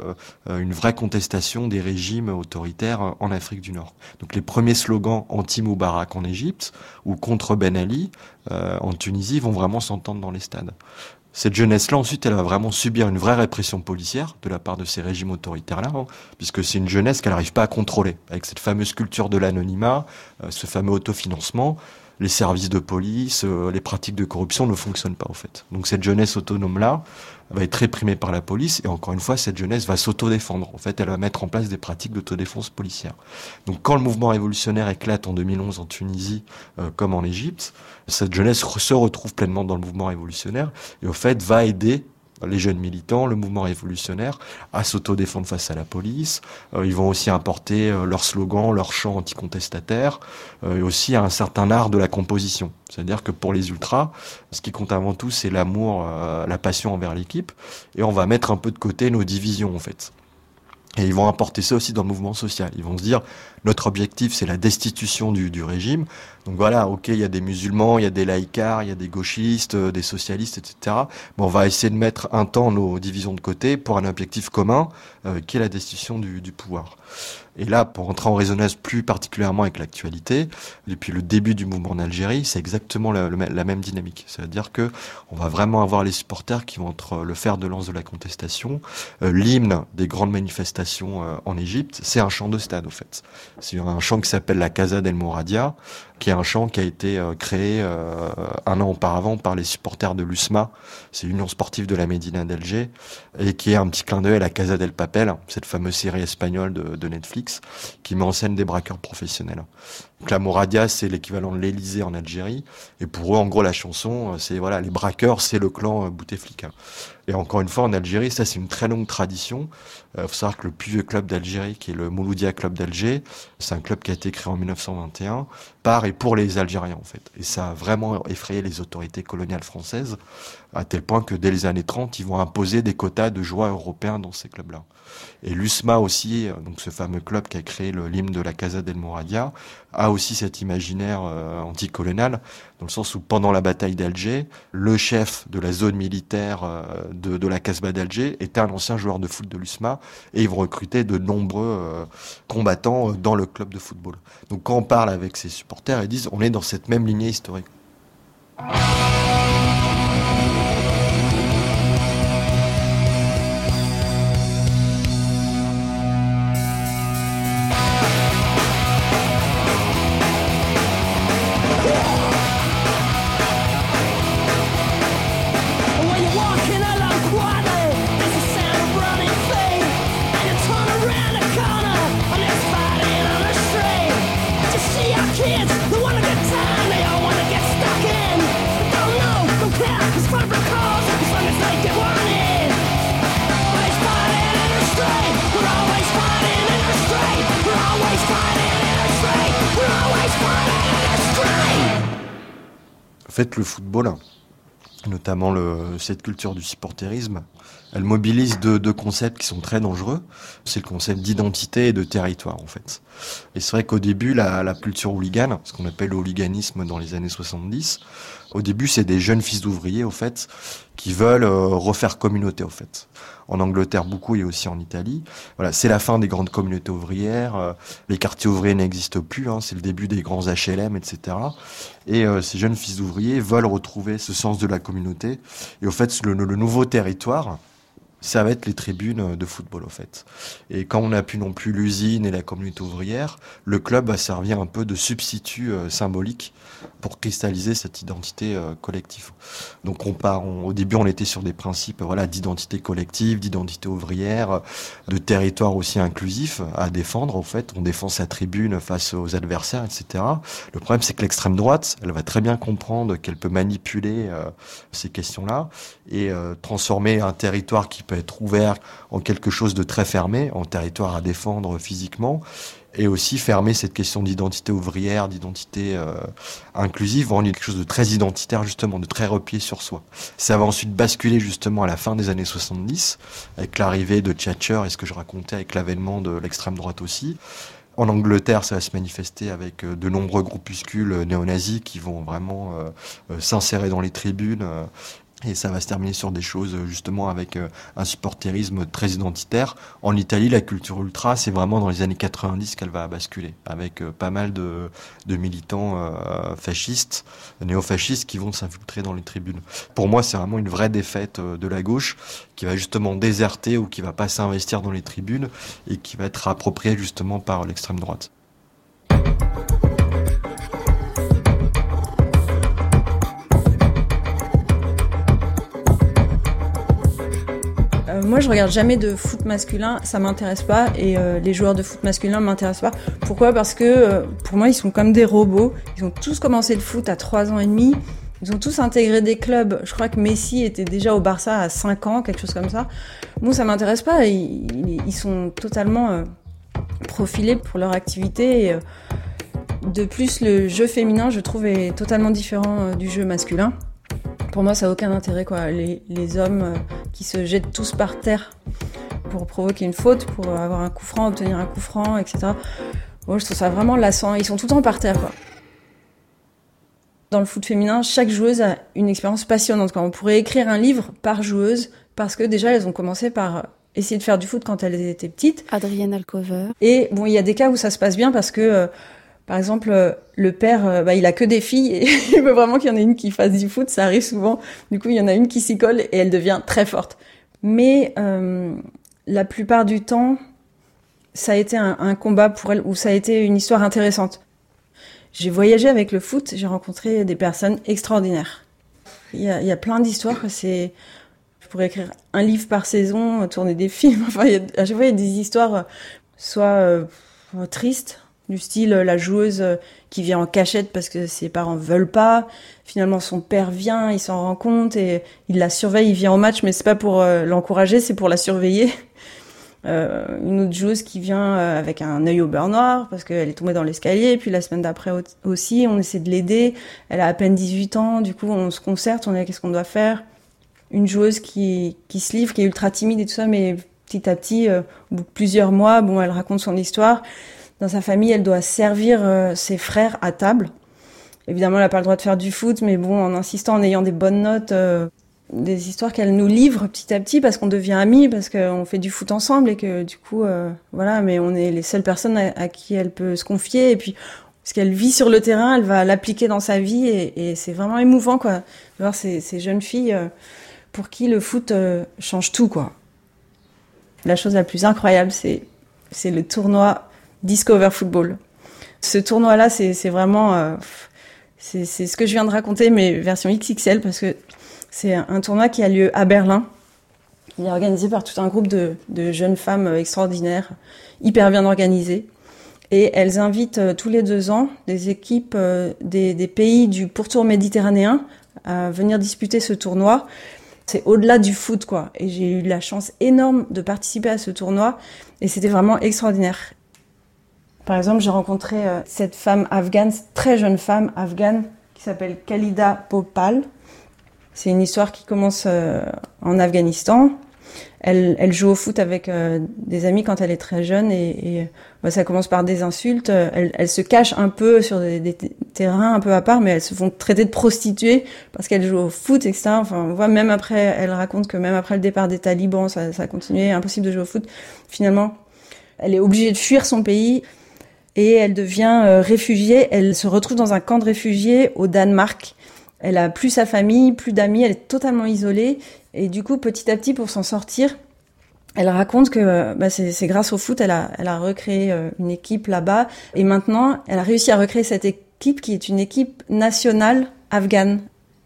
une vraie contestation des régimes autoritaires en Afrique du Nord. Donc les premiers slogans anti-Moubarak en Égypte ou contre Ben Ali en Tunisie vont vraiment s'entendre dans les stades. Cette jeunesse-là, ensuite, elle va vraiment subir une vraie répression policière de la part de ces régimes autoritaires-là, puisque c'est une jeunesse qu'elle n'arrive pas à contrôler. Avec cette fameuse culture de l'anonymat, ce fameux autofinancement, les services de police, les pratiques de corruption ne fonctionnent pas, en fait. Donc cette jeunesse autonome-là va être réprimée par la police, et encore une fois, cette jeunesse va s'autodéfendre. En fait, elle va mettre en place des pratiques d'autodéfense policière. Donc quand le mouvement révolutionnaire éclate en 2011 en Tunisie, comme en Égypte, cette jeunesse se retrouve pleinement dans le mouvement révolutionnaire, et au fait, va aider les jeunes militants, le mouvement révolutionnaire, à s'autodéfendre face à la police. Ils vont aussi importer leurs slogans, leurs chants anticontestataires, et aussi un certain art de la composition. C'est-à-dire que pour les ultras, ce qui compte avant tout, c'est l'amour, la passion envers l'équipe, et on va mettre un peu de côté nos divisions, en fait. Et ils vont apporter ça aussi dans le mouvement social. Ils vont se dire, notre objectif, c'est la destitution du régime. Donc voilà, ok, il y a des musulmans, il y a des laïcards, il y a des gauchistes, des socialistes, etc. Mais on va essayer de mettre un temps nos divisions de côté pour un objectif commun, qui est la destitution du pouvoir. Et là, pour entrer en résonance plus particulièrement avec l'actualité, depuis le début du mouvement en Algérie, c'est exactement la même dynamique. C'est-à-dire que on va vraiment avoir les supporters qui vont être le fer de lance de la contestation. L'hymne des grandes manifestations en Égypte, c'est un chant de stade, au fait. C'est un chant qui s'appelle la Casa del Mouradia, qui est un chant qui a été créé un an auparavant par les supporters de l'USMA, c'est l'Union sportive de la Médina d'Alger, et qui est un petit clin d'œil à la Casa del Papel, cette fameuse série espagnole de Netflix, qui met en scène des braqueurs professionnels. Donc la Mouradia, c'est l'équivalent de l'Élysée en Algérie, et pour eux, en gros, la chanson, c'est voilà, les braqueurs, c'est le clan Bouteflika. Et encore une fois, en Algérie, ça c'est une très longue tradition. Faut savoir que le plus vieux club d'Algérie, qui est le Mouloudia Club d'Alger, c'est un club qui a été créé en 1921 par et pour les Algériens, en fait. Et ça a vraiment effrayé les autorités coloniales françaises, à tel point que dès les années 30, ils vont imposer des quotas de joueurs européens dans ces clubs-là. Et l'USMA aussi, donc ce fameux club qui a créé l'hymne de la Casa del Mouradia, a aussi cet imaginaire anticolonial, dans le sens où pendant la bataille d'Alger, le chef de la zone militaire de la Casbah d'Alger était un ancien joueur de foot de l'USMA, et ils vont recruter de nombreux combattants dans le club de football. Donc quand on parle avec ses supporters, ils disent on est dans cette même lignée historique. En fait, le football, notamment cette culture du supporterisme, elle mobilise deux concepts qui sont très dangereux. C'est le concept d'identité et de territoire, en fait. Et c'est vrai qu'au début, la culture hooligan, ce qu'on appelle le hooliganisme dans les années 70, au début, c'est des jeunes fils d'ouvriers, au fait, qui veulent refaire communauté, au fait. En Angleterre, beaucoup, et aussi en Italie. Voilà, c'est la fin des grandes communautés ouvrières. Les quartiers ouvriers n'existent plus. C'est le début des grands HLM, etc. Et ces jeunes fils d'ouvriers veulent retrouver ce sens de la communauté. Et au fait, le nouveau territoire, ça va être les tribunes de football, au fait. Et quand on n'a plus non plus l'usine et la communauté ouvrière, le club va servir un peu de substitut symbolique pour cristalliser cette identité collective. Donc au début, on était sur des principes d'identité collective, d'identité ouvrière, de territoire aussi inclusif à défendre, au fait. On défend sa tribune face aux adversaires, etc. Le problème, c'est que l'extrême droite, elle va très bien comprendre qu'elle peut manipuler ces questions-là et transformer un territoire qui peut être ouvert en quelque chose de très fermé, en territoire à défendre physiquement, et aussi fermer cette question d'identité ouvrière, d'identité inclusive, en quelque chose de très identitaire, justement, de très replié sur soi. Ça va ensuite basculer justement à la fin des années 70, avec l'arrivée de Thatcher et ce que je racontais avec l'avènement de l'extrême droite aussi. En Angleterre, ça va se manifester avec de nombreux groupuscules néo-nazis qui vont vraiment s'insérer dans les tribunes. Et ça va se terminer sur des choses justement avec un supporterisme très identitaire. En Italie, la culture ultra, c'est vraiment dans les années 90 qu'elle va basculer, avec pas mal de militants fascistes, néofascistes qui vont s'infiltrer dans les tribunes. Pour moi, c'est vraiment une vraie défaite de la gauche qui va justement déserter ou qui va pas s'investir dans les tribunes et qui va être appropriée justement par l'extrême droite. Moi, je regarde jamais de foot masculin, ça m'intéresse pas, et les joueurs de foot masculin m'intéressent pas. Pourquoi ? Parce que pour moi, ils sont comme des robots. Ils ont tous commencé le foot à 3 ans et demi. Ils ont tous intégré des clubs. Je crois que Messi était déjà au Barça à 5 ans, quelque chose comme ça. Moi, ça m'intéresse pas. Ils sont totalement profilés pour leur activité. Et, de plus, le jeu féminin, je trouve, est totalement différent du jeu masculin. Pour moi, ça n'a aucun intérêt, quoi. Les hommes qui se jettent tous par terre pour provoquer une faute, pour avoir un coup franc, obtenir un coup franc, etc. Moi, je trouve ça vraiment lassant. Ils sont tout le temps par terre, quoi. Dans le foot féminin, chaque joueuse a une expérience passionnante, quoi. On pourrait écrire un livre par joueuse, parce que déjà, elles ont commencé par essayer de faire du foot quand elles étaient petites. Adrienne Alcover. Et bon, il y a des cas où ça se passe bien parce que, par exemple, le père, il a que des filles et il veut vraiment qu'il y en ait une qui fasse du foot. Ça arrive souvent. Du coup, il y en a une qui s'y colle et elle devient très forte. Mais la plupart du temps, ça a été un combat pour elle, ou ça a été une histoire intéressante. J'ai voyagé avec le foot, j'ai rencontré des personnes extraordinaires. Il y a plein d'histoires. Je pourrais écrire un livre par saison, tourner des films. Enfin, à chaque fois, il y a des histoires soit tristes, du style la joueuse qui vient en cachette parce que ses parents veulent pas. Finalement, son père vient, il s'en rend compte et il la surveille, il vient au match, mais c'est pas pour l'encourager, c'est pour la surveiller. Une autre joueuse qui vient avec un œil au beurre noir parce qu'elle est tombée dans l'escalier, et puis la semaine d'après aussi, on essaie de l'aider. Elle a à peine 18 ans, du coup on se concerte, on est qu'est-ce qu'on doit faire. Une joueuse qui se livre, qui est ultra timide et tout ça, mais petit à petit, au bout de plusieurs mois, elle raconte son histoire. Dans sa famille, elle doit servir ses frères à table. Évidemment, elle n'a pas le droit de faire du foot, mais en insistant, en ayant des bonnes notes, des histoires qu'elle nous livre petit à petit parce qu'on devient amis, parce qu'on fait du foot ensemble et que du coup, mais on est les seules personnes à qui elle peut se confier. Et puis, ce qu'elle vit sur le terrain, elle va l'appliquer dans sa vie et c'est vraiment émouvant, quoi, de voir ces jeunes filles pour qui le foot change tout, quoi. La chose la plus incroyable, c'est le tournoi Discover Football. Ce tournoi-là, c'est vraiment... c'est ce que je viens de raconter, mais version XXL, parce que c'est un tournoi qui a lieu à Berlin. Il est organisé par tout un groupe de jeunes femmes extraordinaires, hyper bien organisées. Et elles invitent tous les 2 ans des équipes des pays du pourtour méditerranéen à venir disputer ce tournoi. C'est au-delà du foot, quoi. Et j'ai eu la chance énorme de participer à ce tournoi. Et c'était vraiment extraordinaire. Par exemple, j'ai rencontré cette femme afghane, très jeune femme afghane, qui s'appelle Khalida Bhopal. C'est une histoire qui commence en Afghanistan. Elle joue au foot avec des amis quand elle est très jeune et ça commence par des insultes. Elle se cache un peu sur des terrains un peu à part, mais elles se font traiter de prostituées parce qu'elles jouent au foot, etc. Enfin, on voit même après, elle raconte que même après le départ des talibans, ça a continué, impossible de jouer au foot. Finalement, elle est obligée de fuir son pays. Et elle devient réfugiée. Elle se retrouve dans un camp de réfugiés au Danemark. Elle a plus sa famille, plus d'amis. Elle est totalement isolée. Et du coup, petit à petit, pour s'en sortir, elle raconte que c'est grâce au foot, elle a recréé une équipe là-bas. Et maintenant, elle a réussi à recréer cette équipe qui est une équipe nationale afghane.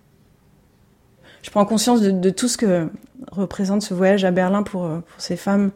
Je prends conscience de tout ce que représente ce voyage à Berlin pour ces femmes.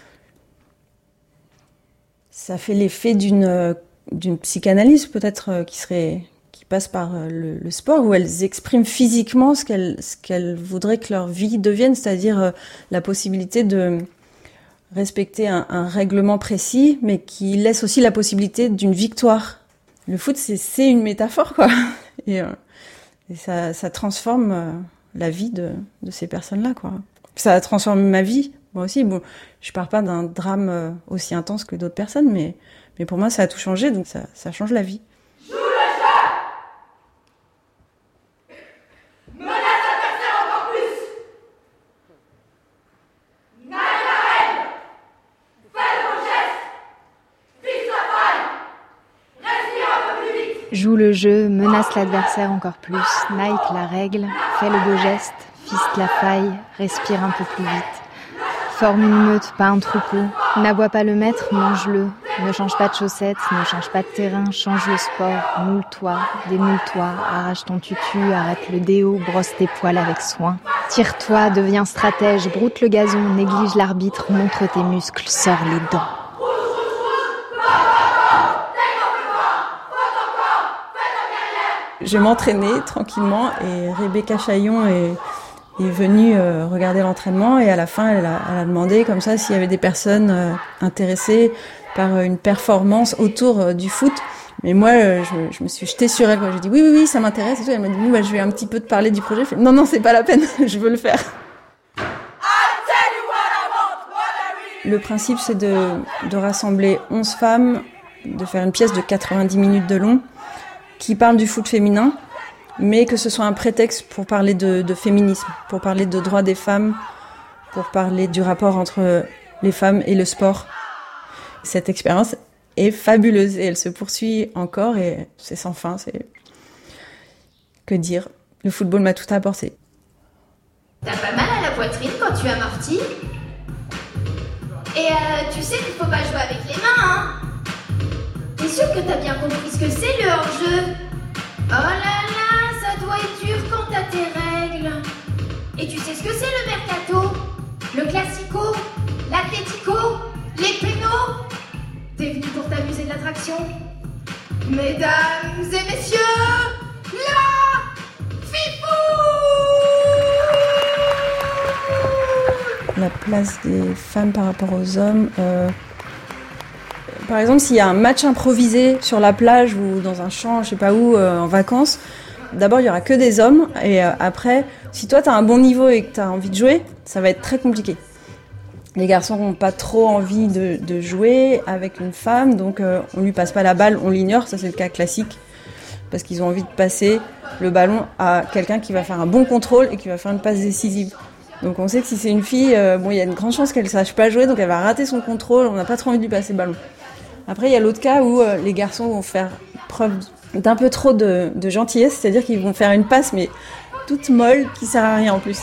Ça fait l'effet d'une psychanalyse peut-être qui passe par le sport, où elles expriment physiquement ce qu'elles voudraient que leur vie devienne, c'est-à-dire la possibilité de respecter un règlement précis, mais qui laisse aussi la possibilité d'une victoire. Le foot, c'est une métaphore, quoi. Et ça transforme la vie de ces personnes-là, quoi. Ça a transformé ma vie. Moi aussi, je pars pas d'un drame aussi intense que d'autres personnes, mais pour moi, ça a tout changé, donc ça change la vie. Joue le jeu! Menace l'adversaire encore plus! Naille la règle! Fais le bon geste! Fixe la faille! Respire un peu plus vite! Joue le jeu, menace l'adversaire encore plus, Nike la règle, fais le beau geste, fixe la faille, respire un peu plus vite. Forme une meute, pas un troupeau. N'aboie pas le maître, mange-le. Ne change pas de chaussettes, ne change pas de terrain, change le sport. Moule-toi, démoule-toi, arrache ton tutu, arrête le déo, brosse tes poils avec soin. Tire-toi, deviens stratège, broute le gazon, néglige l'arbitre, montre tes muscles, sors les dents. je m'entraînais tranquillement et Rebecca Chaillon est venue regarder l'entraînement et à la fin elle a demandé comme ça s'il y avait des personnes intéressées par une performance autour du foot. Mais moi je me suis jetée sur elle, j'ai dit oui ça m'intéresse et tout. Elle m'a dit je vais un petit peu te parler du projet. Non c'est pas la peine, je veux le faire. Le principe c'est de rassembler 11 femmes, de faire une pièce de 90 minutes de long qui parle du foot féminin, mais que ce soit un prétexte pour parler de féminisme, pour parler de droits des femmes, pour parler du rapport entre les femmes et le sport. Cette expérience est fabuleuse et elle se poursuit encore et c'est sans fin. Que dire ? Le football m'a tout apporté. T'as pas mal à la poitrine quand tu amortis ? Et tu sais qu'il faut pas jouer avec les mains, hein ? T'es sûr que t'as bien compris ce que c'est le hors-jeu ? Oh là là, ça doit être dur quand t'as tes règles. Et tu sais ce que c'est le mercato ? Le classico ? L'atlético ? Les pénaux ? T'es venu pour t'amuser de l'attraction ? Mesdames et messieurs, la FIFO ! La place des femmes par rapport aux hommes. Par exemple, s'il y a un match improvisé sur la plage ou dans un champ, je sais pas où, en vacances, d'abord il y aura que des hommes et après, si toi t'as un bon niveau et que t'as envie de jouer, ça va être très compliqué. Les garçons n'ont pas trop envie de jouer avec une femme, donc on lui passe pas la balle, on l'ignore, ça c'est le cas classique, parce qu'ils ont envie de passer le ballon à quelqu'un qui va faire un bon contrôle et qui va faire une passe décisive. Donc on sait que si c'est une fille, il y a une grande chance qu'elle sache pas jouer, donc elle va rater son contrôle, on n'a pas trop envie de lui passer le ballon. Après, il y a l'autre cas où les garçons vont faire preuve d'un peu trop de gentillesse, c'est-à-dire qu'ils vont faire une passe, mais toute molle, qui sert à rien en plus.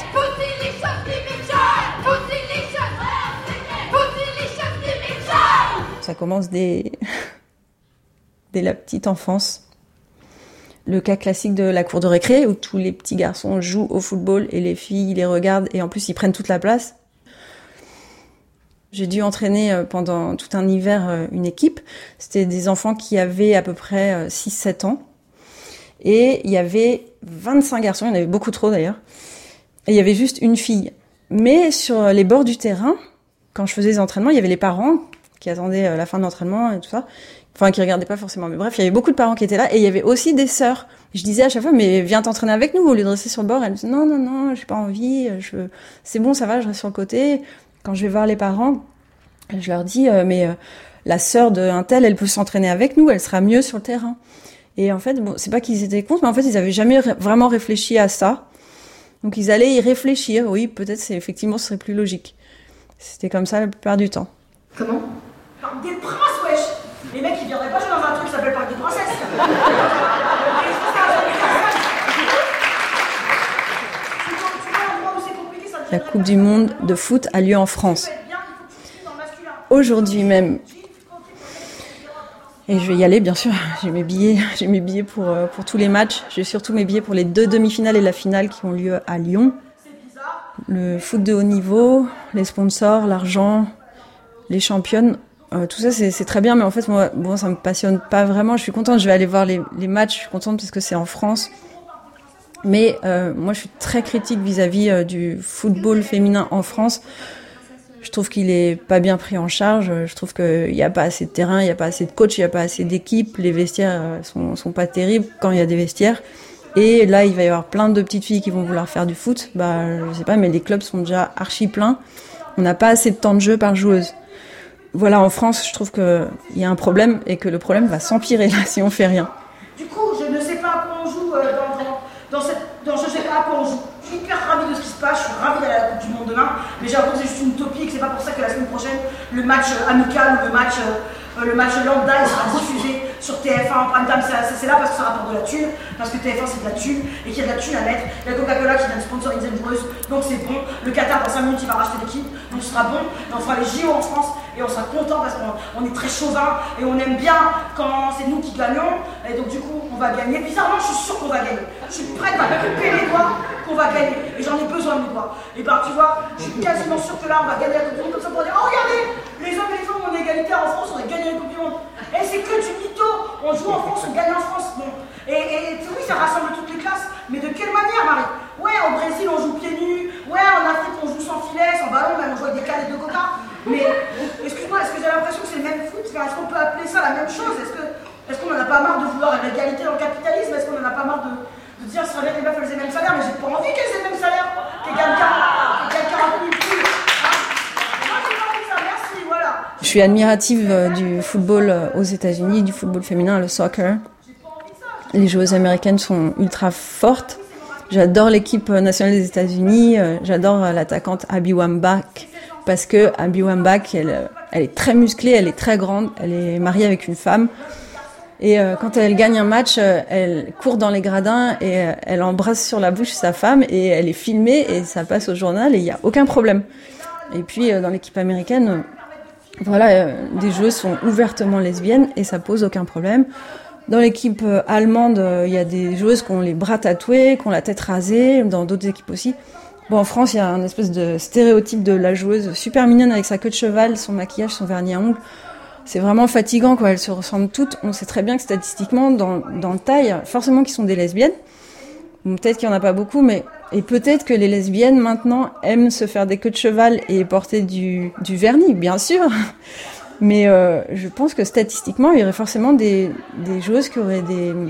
Ça commence dès la petite enfance. Le cas classique de la cour de récré, où tous les petits garçons jouent au football et les filles les regardent, et en plus ils prennent toute la place. J'ai dû entraîner pendant tout un hiver une équipe. C'était des enfants qui avaient à peu près 6-7 ans. Et il y avait 25 garçons, il y en avait beaucoup trop d'ailleurs. Et il y avait juste une fille. Mais sur les bords du terrain, quand je faisais des entraînements, il y avait les parents qui attendaient la fin de l'entraînement et tout ça. Enfin, qui regardaient pas forcément. Mais bref, il y avait beaucoup de parents qui étaient là. Et il y avait aussi des sœurs. Je disais à chaque fois, mais viens t'entraîner avec nous au lieu de rester sur le bord. Elle me disait, non, j'ai pas envie. C'est bon, ça va, je reste sur le côté. Quand je vais voir les parents, je leur dis la sœur d'un tel, elle peut s'entraîner avec nous, elle sera mieux sur le terrain. Et en fait, c'est pas qu'ils étaient contre, mais en fait, ils avaient jamais vraiment réfléchi à ça. Donc ils allaient y réfléchir. Oui, peut-être effectivement, ce serait plus logique. C'était comme ça la plupart du temps. Comment ? Parc des Princes, wesh ! Les mecs, ils viendraient pas jouer dans un truc qui s'appelle Parc des Princesses. La Coupe du Monde de foot a lieu en France. Aujourd'hui même. Et je vais y aller, bien sûr. J'ai mes billets pour tous les matchs. J'ai surtout mes billets pour les 2 demi-finales et la finale qui ont lieu à Lyon. Le foot de haut niveau, les sponsors, l'argent, les championnes, tout ça c'est très bien, mais en fait moi, ça me passionne pas vraiment. Je suis contente, je vais aller voir les matchs, je suis contente parce que c'est en France. Mais moi je suis très critique vis-à-vis du football féminin en France. Je trouve qu'il est pas bien pris en charge. Je trouve qu'il y a pas assez de terrain, il y a pas assez de coach, il y a pas assez d'équipes. Les vestiaires sont pas terribles quand il y a des vestiaires. Et là, il va y avoir plein de petites filles qui vont vouloir faire du foot. Je sais pas, mais les clubs sont déjà archi pleins. On n'a pas assez de temps de jeu par joueuse. Voilà, en France, je trouve qu'il y a un problème et que le problème va s'empirer là si on fait rien. Du coup, je ne sais pas à quoi on joue dans ce sais pas à quoi on joue. Je suis hyper ravie de ce qui se passe, je suis ravie d'aller à la Coupe du Monde demain, mais j'ai l'impression que c'est juste une utopie et que c'est pas pour ça que la semaine prochaine, le match amical ou le match lambda, il sera diffusé sur TF1 en prime time. C'est là parce que ça rapporte de la thune, parce que TF1 c'est de la thune et qu'il y a de la thune à mettre. Il y a Coca-Cola qui vient de sponsoriser une joueuse, donc c'est bon. Le Qatar dans 5 minutes il va racheter l'équipe, donc ce sera bon. Et on fera les JO en France et on sera content parce qu'on est très chauvin et on aime bien quand c'est nous qui gagnons. Et donc du coup on va gagner. Bizarrement je suis sûre qu'on va gagner. Je suis prête à couper les doigts qu'on va gagner. Et j'en ai besoin de mes doigts. Et tu vois, je suis quasiment sûre que là on va gagner la Coupe du Monde comme ça pour dire oh regardez, les hommes et les femmes ont une égalité en France, on a gagné la Coupe du Monde. Et c'est que du mytho, on joue en France, on gagne en France. Bon. Et oui, ça rassemble toutes les classes. Mais de quelle manière, Marie? Ouais, au Brésil, on joue pieds nus. Ouais, en Afrique, on joue sans filet, sans ballon, même on joue avec des canettes de coca. Mais, excuse-moi, est-ce que j'ai l'impression que c'est le même foot? Est-ce qu'on peut appeler ça la même chose? Est-ce qu'on n'en a pas marre de vouloir l'égalité dans le capitalisme? Est-ce qu'on n'en a pas marre de dire que ce serait bien que les meufs aient les mêmes salaires? Mais j'ai pas envie qu'elles aient le même salaire. Qu'elles gagnent 40 000 plus. Moi, j'ai pas envie de ça, merci, voilà. Je suis admirative du football aux États-Unis, du football féminin, le soccer. Les joueuses américaines sont ultra fortes. J'adore l'équipe nationale des États-Unis. J'adore l'attaquante Abby Wambach parce que Abby Wambach, elle est très musclée, elle est très grande, elle est mariée avec une femme. Et quand elle gagne un match, elle court dans les gradins et elle embrasse sur la bouche sa femme et elle est filmée et ça passe au journal et il n'y a aucun problème. Et puis dans l'équipe américaine, voilà, des joueuses sont ouvertement lesbiennes et ça pose aucun problème. Dans l'équipe allemande, il y a des joueuses qui ont les bras tatoués, qui ont la tête rasée, dans d'autres équipes aussi. Bon, en France, il y a un espèce de stéréotype de la joueuse super mignonne avec sa queue de cheval, son maquillage, son vernis à ongles. C'est vraiment fatigant, quoi. Elles se ressemblent toutes. On sait très bien que statistiquement, dans le tas, il y a forcément qui sont des lesbiennes. Peut-être qu'il n'y en a pas beaucoup, et peut-être que les lesbiennes, maintenant, aiment se faire des queues de cheval et porter du vernis, bien sûr. Mais je pense que statistiquement, il y aurait forcément des joueuses qui auraient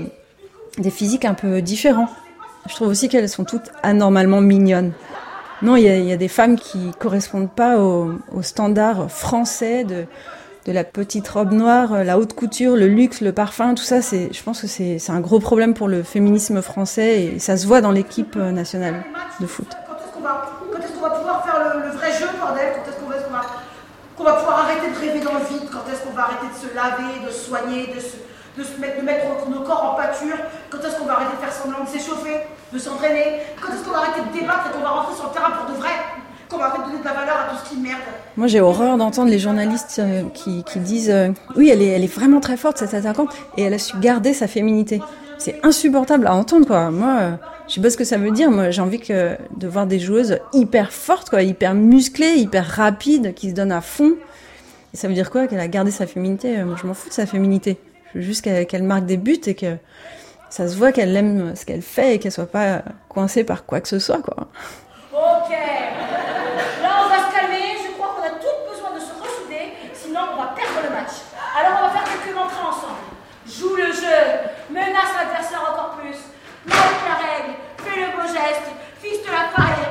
des physiques un peu différents. Je trouve aussi qu'elles sont toutes anormalement mignonnes. Non, il y a des femmes qui correspondent pas aux standards français de la petite robe noire, la haute couture, le luxe, le parfum, tout ça. Je pense que c'est un gros problème pour le féminisme français et ça se voit dans l'équipe nationale de foot. Quand est-ce qu'on va pouvoir faire le vrai jeu, bordel? Quand est-ce qu'on va pouvoir arrêter de rêver dans le vide? Quand est-ce qu'on va arrêter de se laver, de se soigner, de mettre nos corps en pâture? Quand est-ce qu'on va arrêter de faire semblant de s'échauffer, de s'entraîner? Quand est-ce qu'on va arrêter de débattre et qu'on va rentrer sur le terrain pour de vrai? Qu'on va arrêter de donner de la valeur à tout ce qui merde? Moi, j'ai horreur d'entendre les journalistes qui disent oui, elle est vraiment très forte, cette attaquante, et elle a su garder sa féminité. C'est insupportable à entendre, quoi. Moi, je sais pas ce que ça veut dire. Moi, j'ai envie de voir des joueuses hyper fortes, quoi, hyper musclées, hyper rapides, qui se donnent à fond. Et ça veut dire quoi? Qu'elle a gardé sa féminité? Moi, je m'en fous de sa féminité. Je veux juste qu'elle marque des buts et que ça se voit qu'elle aime ce qu'elle fait et qu'elle soit pas coincée par quoi que ce soit, quoi. Ok. Là, on va se calmer. Je crois qu'on a toutes besoin de se ressouder, sinon on va perdre le match. Alors, on va faire quelques entrées ensemble. Joue le jeu, menace l'adversaire encore plus. Marque la règle, fais le beau geste, fiche de la faille.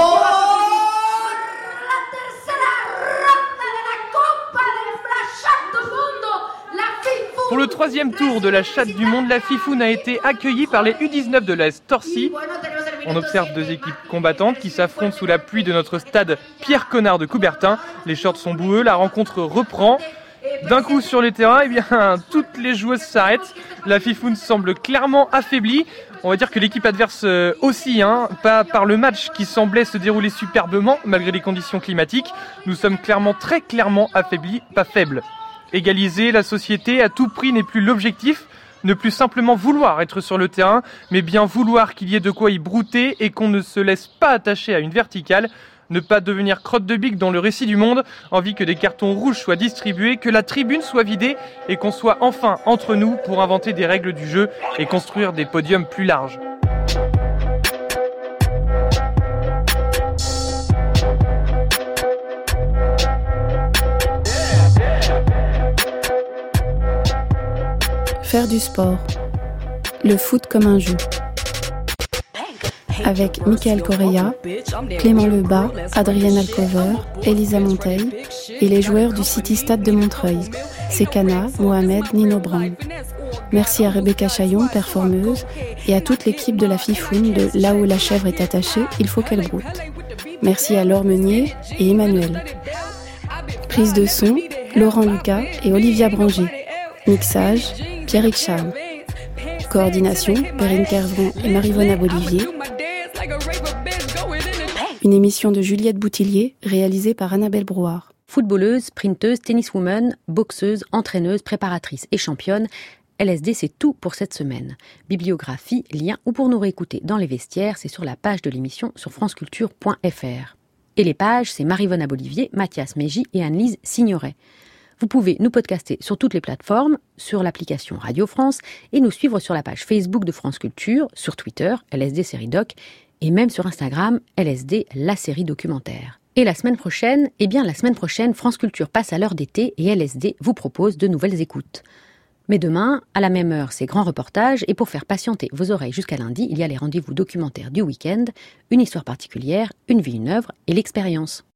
La tercera ronda de la Copa de la Chatte du Monde, la FIFUN. Pour le 3e tour de la Chatte du Monde, la FIFUN a été accueillie par les U19 de l'AS Torcy. On observe deux équipes combattantes qui s'affrontent sous la pluie de notre stade Pierre Connard de Coubertin. Les shorts sont boueux, la rencontre reprend. D'un coup sur les terrains, eh bien, toutes les joueuses s'arrêtent. La FIFUN semble clairement affaiblie. On va dire que l'équipe adverse aussi, pas par le match qui semblait se dérouler superbement malgré les conditions climatiques. Nous sommes très clairement affaiblis, pas faibles. Égaliser la société à tout prix n'est plus l'objectif. Ne plus simplement vouloir être sur le terrain, mais bien vouloir qu'il y ait de quoi y brouter et qu'on ne se laisse pas attacher à une verticale. Ne pas devenir crotte de bique dans le récit du monde, envie que des cartons rouges soient distribués, que la tribune soit vidée et qu'on soit enfin entre nous pour inventer des règles du jeu et construire des podiums plus larges. Faire du sport. Le foot comme un jeu. Avec Michael Correa, Clément Lebas, Adrienne Alcover, Elisa Monteil et les joueurs du City Stade de Montreuil, Sekana, Mohamed, Nino Brown. Merci à Rebecca Chaillon, performeuse, et à toute l'équipe de la FIFUN de Là où la chèvre est attachée, il faut qu'elle broute. Merci à Laure Meunier et Emmanuel. Prise de son, Laurent Lucas et Olivia Branger. Mixage, Pierrick Charles. Coordination, Perrine Kervran et Marie-Vona Bolivier. Une émission de Juliette Boutillier, réalisée par Annabelle Brouard. Footballeuse, sprinteuse, tenniswoman, boxeuse, entraîneuse, préparatrice et championne, LSD c'est tout pour cette semaine. Bibliographie, liens ou pour nous réécouter dans les vestiaires, c'est sur la page de l'émission sur franceculture.fr. Et les pages, c'est Marie-Vona Bolivier, Mathias Mégy et Anne-Lise Signoret. Vous pouvez nous podcaster sur toutes les plateformes, sur l'application Radio France et nous suivre sur la page Facebook de France Culture, sur Twitter, LSD Série Doc, et même sur Instagram, LSD La Série Documentaire. Et la semaine prochaine, France Culture passe à l'heure d'été et LSD vous propose de nouvelles écoutes. Mais demain, à la même heure, c'est grand reportage, et pour faire patienter vos oreilles jusqu'à lundi, il y a les rendez-vous documentaires du week-end, une histoire particulière, une vie, une œuvre et l'expérience.